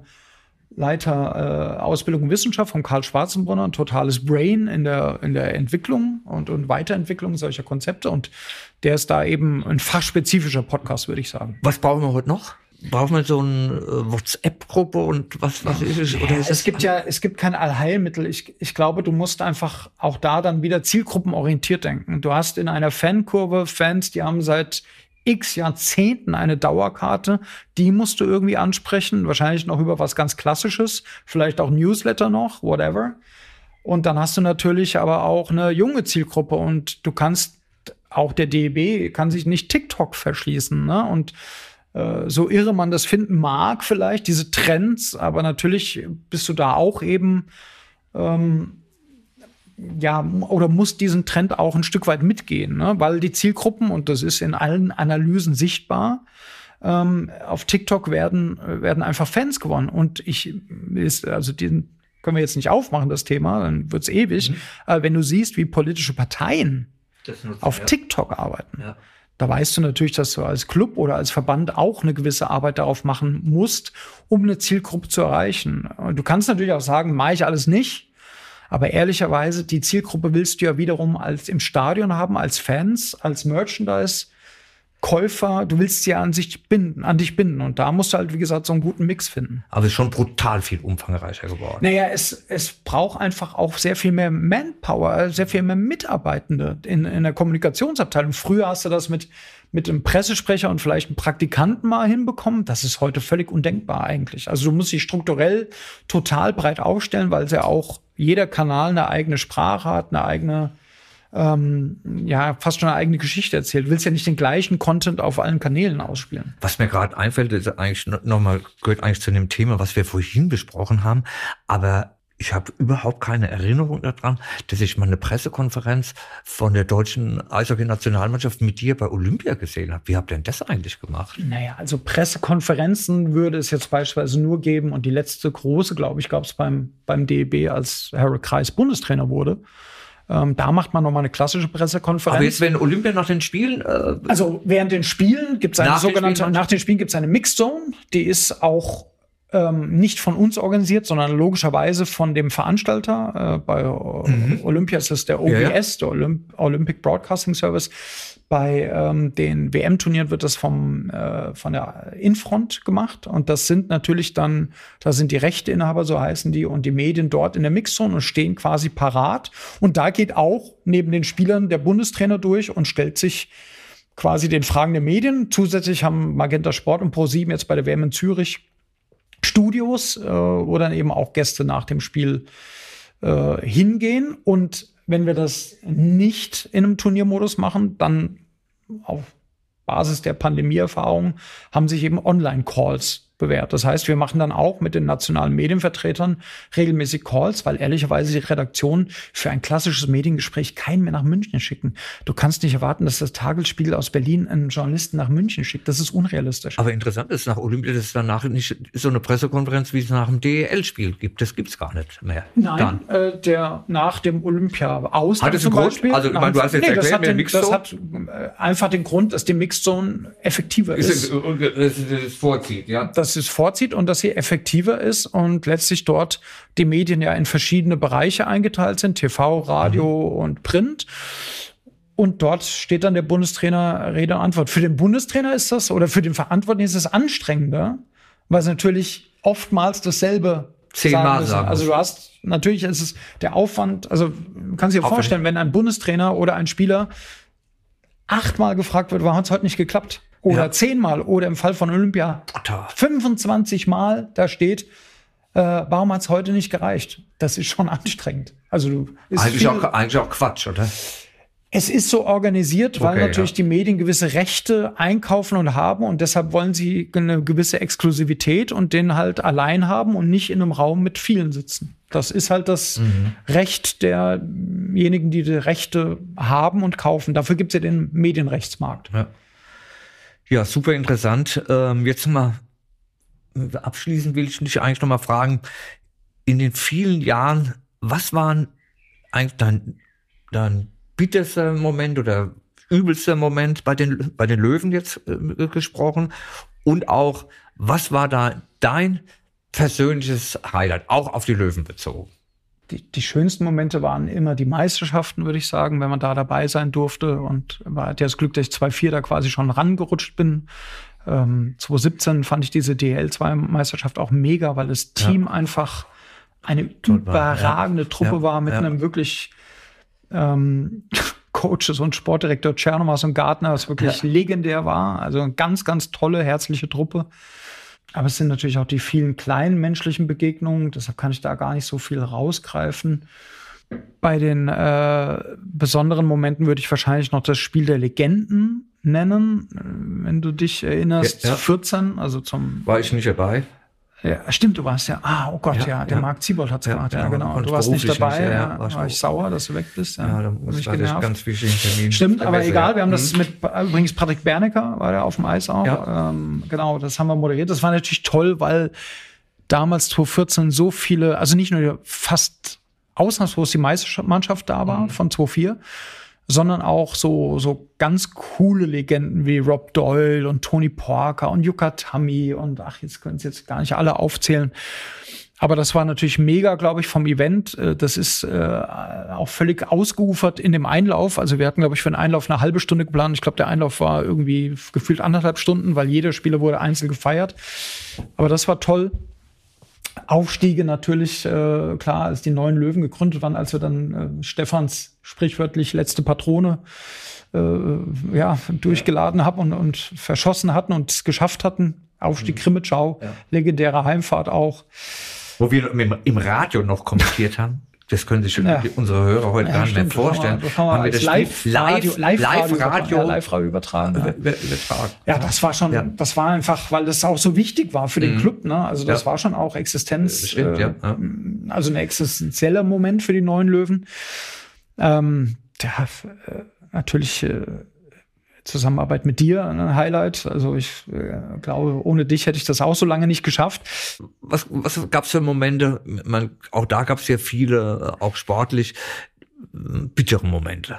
A: Leiter äh, Ausbildung und Wissenschaft, von Karl Schwarzenbrunner, ein totales Brain in der, in der Entwicklung und, und Weiterentwicklung solcher Konzepte. Und der ist da eben ein fachspezifischer Podcast, würde ich sagen.
B: Was brauchen wir heute noch? Brauchen wir so eine äh, WhatsApp-Gruppe und was, was ist es? Oder ist
A: es gibt ja, es gibt kein Allheilmittel. Ich, ich glaube, du musst einfach auch da dann wieder zielgruppenorientiert denken. Du hast in einer Fankurve Fans, die haben seit x Jahrzehnten eine Dauerkarte, die musst du irgendwie ansprechen, wahrscheinlich noch über was ganz Klassisches, vielleicht auch Newsletter noch, whatever. Und dann hast du natürlich aber auch eine junge Zielgruppe und du kannst, auch der D E B kann sich nicht TikTok verschließen, ne? Und äh, so irre man das finden mag vielleicht, diese Trends, aber natürlich bist du da auch eben ähm, ja, oder muss diesen Trend auch ein Stück weit mitgehen, ne? Weil die Zielgruppen, und das ist in allen Analysen sichtbar, ähm, auf TikTok werden, werden einfach Fans gewonnen. Und ich, ist, also den können wir jetzt nicht aufmachen, das Thema, dann wird's ewig. Mhm. Aber wenn du siehst, wie politische Parteien nutzen, auf ja. TikTok arbeiten, ja. da weißt du natürlich, dass du als Club oder als Verband auch eine gewisse Arbeit darauf machen musst, um eine Zielgruppe zu erreichen. Und du kannst natürlich auch sagen, mache ich alles nicht. Aber ehrlicherweise, die Zielgruppe willst du ja wiederum als im Stadion haben, als Fans, als Merchandise-Käufer. Du willst sie ja an sich binden, an dich binden. Und da musst du halt, wie gesagt, so einen guten Mix finden.
B: Aber es ist schon brutal viel umfangreicher geworden.
A: Naja, es, es braucht einfach auch sehr viel mehr Manpower, sehr viel mehr Mitarbeitende in, in der Kommunikationsabteilung. Früher hast du das mit, mit einem Pressesprecher und vielleicht einem Praktikanten mal hinbekommen. Das ist heute völlig undenkbar eigentlich. Also du musst dich strukturell total breit aufstellen, weil es ja auch jeder Kanal eine eigene Sprache hat, eine eigene, ähm, ja, fast schon eine eigene Geschichte erzählt. Du willst ja nicht den gleichen Content auf allen Kanälen ausspielen.
B: Was mir gerade einfällt, ist eigentlich nochmal, gehört eigentlich zu dem Thema, was wir vorhin besprochen haben. Aber ich habe überhaupt keine Erinnerung daran, dass ich mal eine Pressekonferenz von der deutschen Eishockey-Nationalmannschaft mit dir bei Olympia gesehen habe. Wie habt ihr denn das eigentlich gemacht?
A: Naja, also Pressekonferenzen würde es jetzt beispielsweise nur geben. Und die letzte große, glaube ich, gab es beim, beim D E B, als Harold Kreis Bundestrainer wurde. Ähm, da macht man noch mal eine klassische Pressekonferenz.
B: Aber jetzt, wenn Olympia nach den Spielen... Äh,
A: also während den Spielen gibt es eine sogenannte... Nach den Spielen gibt es eine Mixed Zone. Die ist auch Ähm, nicht von uns organisiert, sondern logischerweise von dem Veranstalter. Äh, bei mhm. Olympia ist es der O B S, ja, ja. der Olymp- Olympic Broadcasting Service. Bei ähm, den W M-Turnieren wird das vom, äh, von der Infront gemacht. Und das sind natürlich dann, da sind die Rechteinhaber, so heißen die, und die Medien dort in der Mixzone und stehen quasi parat. Und da geht auch neben den Spielern der Bundestrainer durch und stellt sich quasi den Fragen der Medien. Zusätzlich haben Magenta Sport und ProSieben jetzt bei der W M in Zürich Studios, äh, wo dann eben auch Gäste nach dem Spiel äh, hingehen. Und wenn wir das nicht in einem Turniermodus machen, dann auf Basis der Pandemieerfahrung haben sich eben Online-Calls bewährt. Das heißt, wir machen dann auch mit den nationalen Medienvertretern regelmäßig Calls, weil ehrlicherweise die Redaktionen für ein klassisches Mediengespräch keinen mehr nach München schicken. Du kannst nicht erwarten, dass das Tagesspiegel aus Berlin einen Journalisten nach München schickt. Das ist unrealistisch.
B: Aber interessant ist, nach Olympia, dass es danach nicht so eine Pressekonferenz, wie es nach dem D E L-Spiel gibt. Das gibt's gar nicht mehr.
A: Nein, äh, der nach dem Olympia aus
B: hat es einen Grund? Also, ich meine, du hast jetzt
A: nee,
B: erklärt,
A: das hat, den,
B: Mixed Zone.
A: das hat äh, einfach den Grund, dass die Mixed Zone effektiver ist.
B: ist. Das es vorzieht, ja.
A: Dass es vorzieht und dass sie effektiver ist und letztlich dort die Medien ja in verschiedene Bereiche eingeteilt sind, T V, Radio mhm. und Print. Und dort steht dann der Bundestrainer Rede und Antwort. Für den Bundestrainer ist das, oder für den Verantwortlichen ist es anstrengender, weil es natürlich oftmals dasselbe
B: zehnmal sagen.
A: Also du hast, natürlich ist es der Aufwand, also du kannst dir vorstellen, wenn ein Bundestrainer oder ein Spieler achtmal gefragt wird, warum hat es heute nicht geklappt? Oder ja. zehnmal, oder im Fall von Olympia fünfundzwanzig Mal da steht, äh, warum hat es heute nicht gereicht? Das ist schon anstrengend. Also du ist
B: eigentlich,
A: viel,
B: auch, eigentlich auch Quatsch, oder?
A: Es ist so organisiert, weil
B: okay,
A: natürlich ja. die Medien gewisse Rechte einkaufen und haben und deshalb wollen sie eine gewisse Exklusivität und den halt allein haben und nicht in einem Raum mit vielen sitzen. Das ist halt das mhm. Recht derjenigen, die die Rechte haben und kaufen. Dafür gibt es ja den Medienrechtsmarkt.
B: Ja. Ja, super interessant. Ähm, jetzt mal abschließend will ich dich eigentlich noch mal fragen, in den vielen Jahren, was waren eigentlich dein, dein bitterster Moment oder übelster Moment bei den, bei den Löwen jetzt äh, gesprochen? Und auch, was war da dein persönliches Highlight, auch auf die Löwen bezogen?
A: Die, die schönsten Momente waren immer die Meisterschaften, würde ich sagen, wenn man da dabei sein durfte. Und man hat ja das Glück, dass ich zwei vier da quasi schon rangerutscht bin. Ähm, zwanzig siebzehn fand ich diese D L zwei Meisterschaft auch mega, weil das Team ja. einfach eine Toll überragende war. Ja. Truppe ja. war mit ja. einem wirklich ähm, Coaches und Sportdirektor Tschernomas und Gartner, was wirklich ja. legendär war. Also eine ganz, ganz tolle, herzliche Truppe. Aber es sind natürlich auch die vielen kleinen menschlichen Begegnungen, deshalb kann ich da gar nicht so viel rausgreifen. Bei den äh, besonderen Momenten würde ich wahrscheinlich noch das Spiel der Legenden nennen, wenn du dich erinnerst, ja, ja. zu vierzehn, also zum...
B: War ich nicht dabei?
A: Ja, stimmt, du warst ja, ah, oh Gott, ja, ja der ja. Marc Ziebold hat's ja, gemacht, ja, ja genau. Du warst nicht dabei, nicht, ja, ja, war, war ich sauer, dass du weg bist. Ja,
B: ja da muss ich ganz wichtigen Termin.
A: Stimmt, aber egal, ja. wir haben das mit, übrigens Patrick Bernecker war der auf dem Eis auch, ja. ähm, genau, das haben wir moderiert. Das war natürlich toll, weil damals zwanzig vierzehn so viele, also nicht nur fast ausnahmslos die Meistermannschaft da war, mhm. von zwanzig vier, sondern auch so, so ganz coole Legenden wie Rob Doyle und Tony Parker und Yuka Tammy und ach, jetzt können Sie jetzt gar nicht alle aufzählen. Aber das war natürlich mega, glaube ich, vom Event. Das ist äh, auch völlig ausgeufert in dem Einlauf. Also wir hatten, glaube ich, für den Einlauf eine halbe Stunde geplant. Ich glaube, der Einlauf war irgendwie gefühlt anderthalb Stunden, weil jeder Spieler wurde einzeln gefeiert. Aber das war toll. Aufstiege natürlich, äh, klar, als die neuen Löwen gegründet waren, als wir dann äh, Stefans sprichwörtlich letzte Patrone äh, ja, durchgeladen haben und, und verschossen hatten und es geschafft hatten. Aufstieg mhm. Krimitschau, ja. legendäre Heimfahrt auch.
B: Wo wir im Radio noch kommentiert haben. Das können sich ja. unsere Hörer heute ja, gar nicht mehr vorstellen.
A: Das haben wir, haben wir das Live-Radio live, live, live ja, live übertragen. Ja. übertragen. Ja, das war schon, ja. das war einfach, weil das auch so wichtig war für den mhm. Club. Ne? Also das ja. war schon auch Existenz, stimmt, äh, ja. also ein existenzieller Moment für die neuen Löwen. Ähm, ja, äh, natürlich äh, Zusammenarbeit mit dir ein Highlight. Also ich äh, glaube, ohne dich hätte ich das auch so lange nicht geschafft.
B: Was, was gab es für Momente? Man, auch da gab es ja viele, auch sportlich, bittere Momente.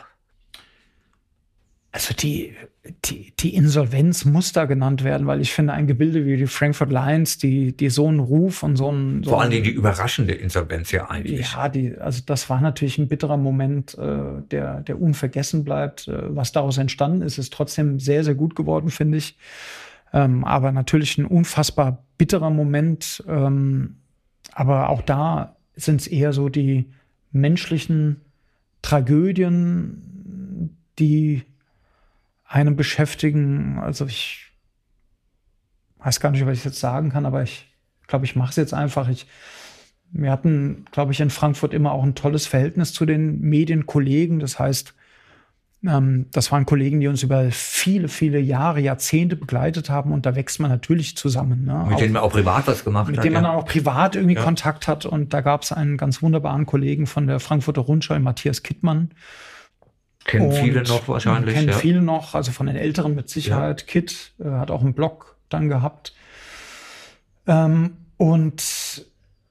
A: Also die, die, die Insolvenz muss da genannt werden, weil ich finde, ein Gebilde wie die Frankfurt Lions, die, die so einen Ruf und so einen... So
B: Vor allen Dingen die überraschende Insolvenz ja eigentlich.
A: Ja, die, also das war natürlich ein bitterer Moment, äh, der, der unvergessen bleibt. Äh, was daraus entstanden ist, ist trotzdem sehr, sehr gut geworden, finde ich. Ähm, aber natürlich ein unfassbar bitterer Moment. Ähm, aber auch da sind es eher so die menschlichen Tragödien, die einem beschäftigen. Also ich weiß gar nicht, was ich jetzt sagen kann, aber ich glaube, ich mache es jetzt einfach. Ich, wir hatten, glaube ich, in Frankfurt immer auch ein tolles Verhältnis zu den Medienkollegen. Das heißt, ähm, das waren Kollegen, die uns über viele, viele Jahre, Jahrzehnte begleitet haben. Und da wächst man natürlich zusammen. Ne?
B: Mit
A: auch,
B: denen man auch privat was gemacht
A: mit
B: hat.
A: Mit denen man
B: ja.
A: auch privat irgendwie
B: ja.
A: Kontakt hat. Und da gab es einen ganz wunderbaren Kollegen von der Frankfurter Rundschau, Matthias Kittmann.
B: Kennen
A: und
B: viele noch wahrscheinlich.
A: Kennen
B: ja.
A: viele noch, also von den Älteren mit Sicherheit. Ja. Kitt äh, hat auch einen Blog dann gehabt. Ähm, und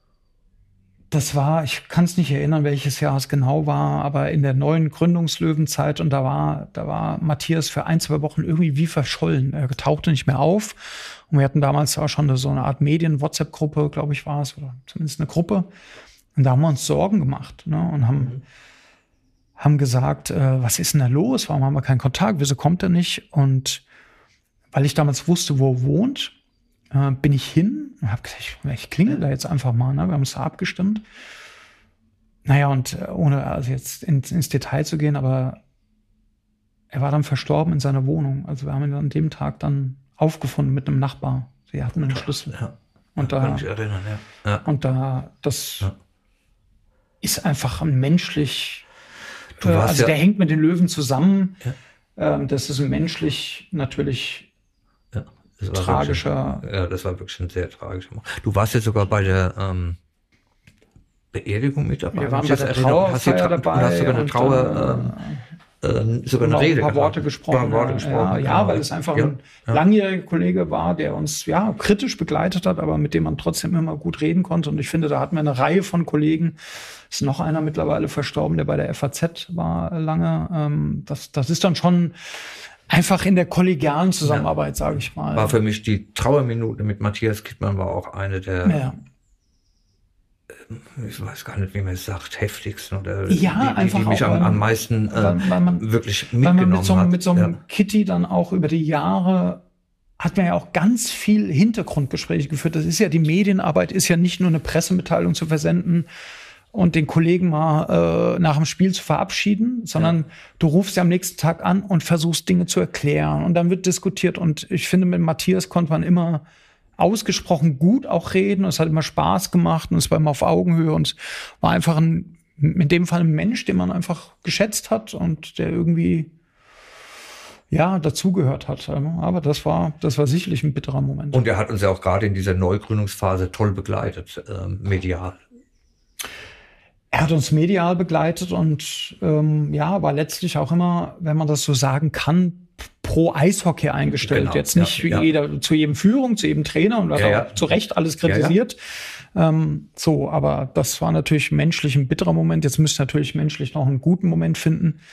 A: das war, ich kann es nicht erinnern, welches Jahr es genau war, aber in der neuen Gründungslöwenzeit. Und da war, da war Matthias für ein, zwei Wochen irgendwie wie verschollen. Er tauchte nicht mehr auf. Und wir hatten damals auch schon so eine Art Medien-WhatsApp-Gruppe, glaube ich, war es, oder zumindest eine Gruppe. Und da haben wir uns Sorgen gemacht, ne, und haben, mhm. haben gesagt, äh, was ist denn da los? Warum haben wir keinen Kontakt? Wieso kommt er nicht? Und weil ich damals wusste, wo er wohnt, äh, bin ich hin und habe gesagt, ich, ich klingel da jetzt einfach mal. Ne? Wir haben uns da abgestimmt. Naja, und äh, ohne also jetzt in, ins Detail zu gehen, aber er war dann verstorben in seiner Wohnung. Also wir haben ihn an dem Tag dann aufgefunden mit einem Nachbar. Sie hatten einen Schlüssel. Ja. Und
B: ja,
A: da,
B: kann ich erinnern, ja. Ja.
A: Und da, das
B: ja.
A: ist einfach ein menschlich,
B: du
A: äh,
B: warst
A: also
B: ja,
A: der hängt mit den Löwen zusammen.
B: Ja.
A: Ähm, das ist menschlich natürlich
B: ja, das war
A: tragischer.
B: Wirklich, ja, das war wirklich ein sehr tragischer Moment. Du warst ja sogar bei der ähm, Beerdigung mit dabei.
A: Wir waren bei der Trauerfeier
B: Tra-
A: dabei.
B: Du hast sogar eine Trauer, ähm, äh, sogar eine Rede
A: ein paar Worte
B: gehabt.
A: gesprochen.
B: Ein paar Worte gesprochen.
A: Ja,
B: genau.
A: ja, weil es einfach
B: ja,
A: ein
B: ja.
A: langjähriger Kollege war, der uns ja kritisch begleitet hat, aber mit dem man trotzdem immer gut reden konnte. Und ich finde, da hatten wir eine Reihe von Kollegen. Ist noch einer mittlerweile verstorben, der bei der F A Z war lange. Ähm, das, das ist dann schon einfach in der kollegialen Zusammenarbeit, ja. sage ich mal.
B: War für mich die Trauerminute mit Matthias Kittmann war auch eine der,
A: ja.
B: ich weiß gar nicht, wie man es sagt, heftigsten oder
A: ja,
B: die,
A: einfach
B: die, die mich
A: auch,
B: am,
A: man,
B: am meisten äh,
A: weil, weil man,
B: wirklich
A: mitgenommen
B: mitgenommen
A: weil man mit so,
B: hat.
A: Mit so einem
B: ja.
A: Kitty dann auch über die Jahre hat man ja auch ganz viel Hintergrundgespräche geführt. Das ist ja, die Medienarbeit ist ja nicht nur eine Pressemitteilung zu versenden und den Kollegen mal äh, nach dem Spiel zu verabschieden, sondern ja. du rufst ja am nächsten Tag an und versuchst Dinge zu erklären und dann wird diskutiert. Und ich finde, mit Matthias konnte man immer ausgesprochen gut auch reden. Es hat immer Spaß gemacht und es war immer auf Augenhöhe und war einfach ein, in dem Fall ein Mensch, den man einfach geschätzt hat und der irgendwie ja dazugehört hat. Aber das war, das war sicherlich ein bitterer Moment.
B: Und er hat uns ja auch gerade in dieser Neugründungsphase toll begleitet, äh, medial.
A: Er hat uns medial begleitet und ähm, ja, war letztlich auch immer, wenn man das so sagen kann, pro Eishockey eingestellt. Genau, jetzt nicht ja, jeder, ja. zu jedem Führung, zu jedem Trainer und hat ja, ja. auch zu Recht alles kritisiert. Ja, ja. Ähm, so, aber das war natürlich menschlich ein bitterer Moment. Jetzt müsste natürlich menschlich noch einen guten Moment finden.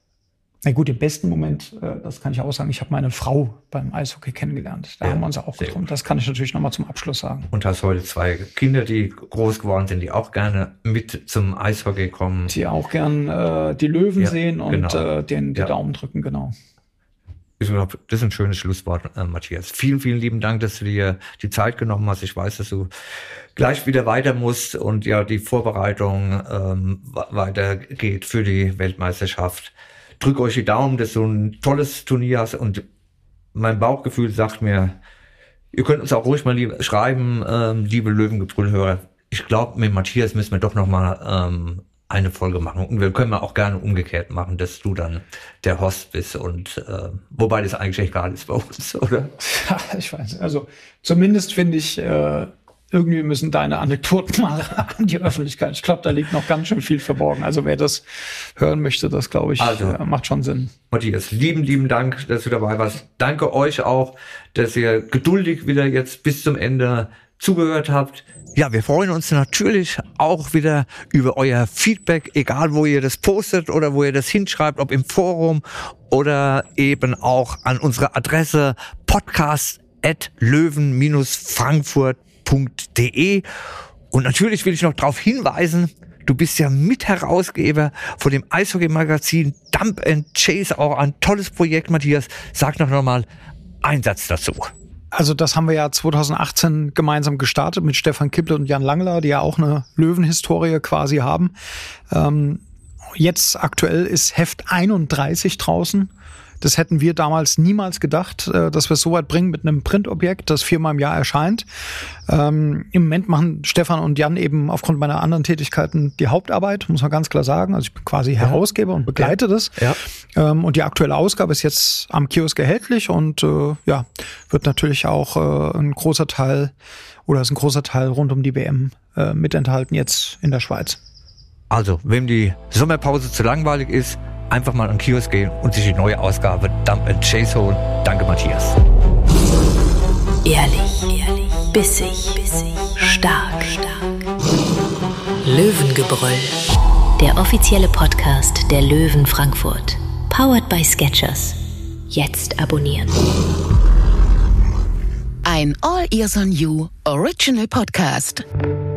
A: Na gut, den besten Moment, äh, das kann ich auch sagen, ich habe meine Frau beim Eishockey kennengelernt. Da ja, haben wir uns auch getroffen. Das kann ich natürlich noch mal zum Abschluss sagen.
B: Und hast heute zwei Kinder, die groß geworden sind, die auch gerne mit zum Eishockey kommen.
A: Die auch gern äh, die Löwen ja, sehen und
B: genau.
A: äh, den die
B: ja.
A: Daumen drücken, genau.
B: Ich glaube, das ist ein schönes Schlusswort, äh, Matthias. Vielen, vielen lieben Dank, dass du dir die Zeit genommen hast. Ich weiß, dass du gleich wieder weiter musst und ja die Vorbereitung ähm, weitergeht für die Weltmeisterschaft. Drück euch die Daumen, dass du ein tolles Turnier hast und mein Bauchgefühl sagt mir, ihr könnt uns auch ruhig mal lieb, schreiben, ähm, liebe Löwengebrüll-Hörer. Ich glaube, mit Matthias müssen wir doch noch mal ähm, eine Folge machen und wir können auch gerne umgekehrt machen, dass du dann der Host bist und äh, wobei das eigentlich egal ist bei uns, oder?
A: Ja, ich weiß. Also zumindest finde ich, äh, irgendwie müssen deine Anekdoten mal an die Öffentlichkeit. Ich glaube, da liegt noch ganz schön viel verborgen. Also wer das hören möchte, das glaube ich, also, äh, macht schon Sinn.
B: Matthias, lieben, lieben Dank, dass du dabei warst. Danke euch auch, dass ihr geduldig wieder jetzt bis zum Ende zugehört habt. Ja, wir freuen uns natürlich auch wieder über euer Feedback, egal wo ihr das postet oder wo ihr das hinschreibt, ob im Forum oder eben auch an unsere Adresse podcast at löwen Bindestrich frankfurt punkt de. Und natürlich will ich noch darauf hinweisen, du bist ja Mitherausgeber von dem Eishockey-Magazin Dump and Chase, auch ein tolles Projekt, Matthias. Sag doch noch mal einen Satz dazu.
A: Also das haben wir ja zwanzig achtzehn gemeinsam gestartet mit Stefan Kipple und Jan Langler, die ja auch eine Löwenhistorie quasi haben. Ähm, jetzt aktuell ist Heft einunddreißig draußen. Das hätten wir damals niemals gedacht, äh, dass wir es so weit bringen mit einem Printobjekt, das viermal im Jahr erscheint. Ähm, Im Moment machen Stefan und Jan eben aufgrund meiner anderen Tätigkeiten die Hauptarbeit, muss man ganz klar sagen. Also ich bin quasi ja. Herausgeber und begleite ja. das. Ja. Ähm, und die aktuelle Ausgabe ist jetzt am Kiosk erhältlich und äh, ja, wird natürlich auch äh, ein großer Teil oder ist ein großer Teil rund um die W M äh, mit enthalten jetzt in der Schweiz.
B: Also, wem die Sommerpause zu langweilig ist, einfach mal an den Kiosk gehen und sich die neue Ausgabe Dump and Chase holen. Danke, Matthias.
C: Ehrlich, ehrlich, bissig, bissig, stark, stark. Löwengebrüll, der offizielle Podcast der Löwen Frankfurt. Powered by Skechers. Jetzt abonnieren.
D: Ein All Ears on You Original Podcast.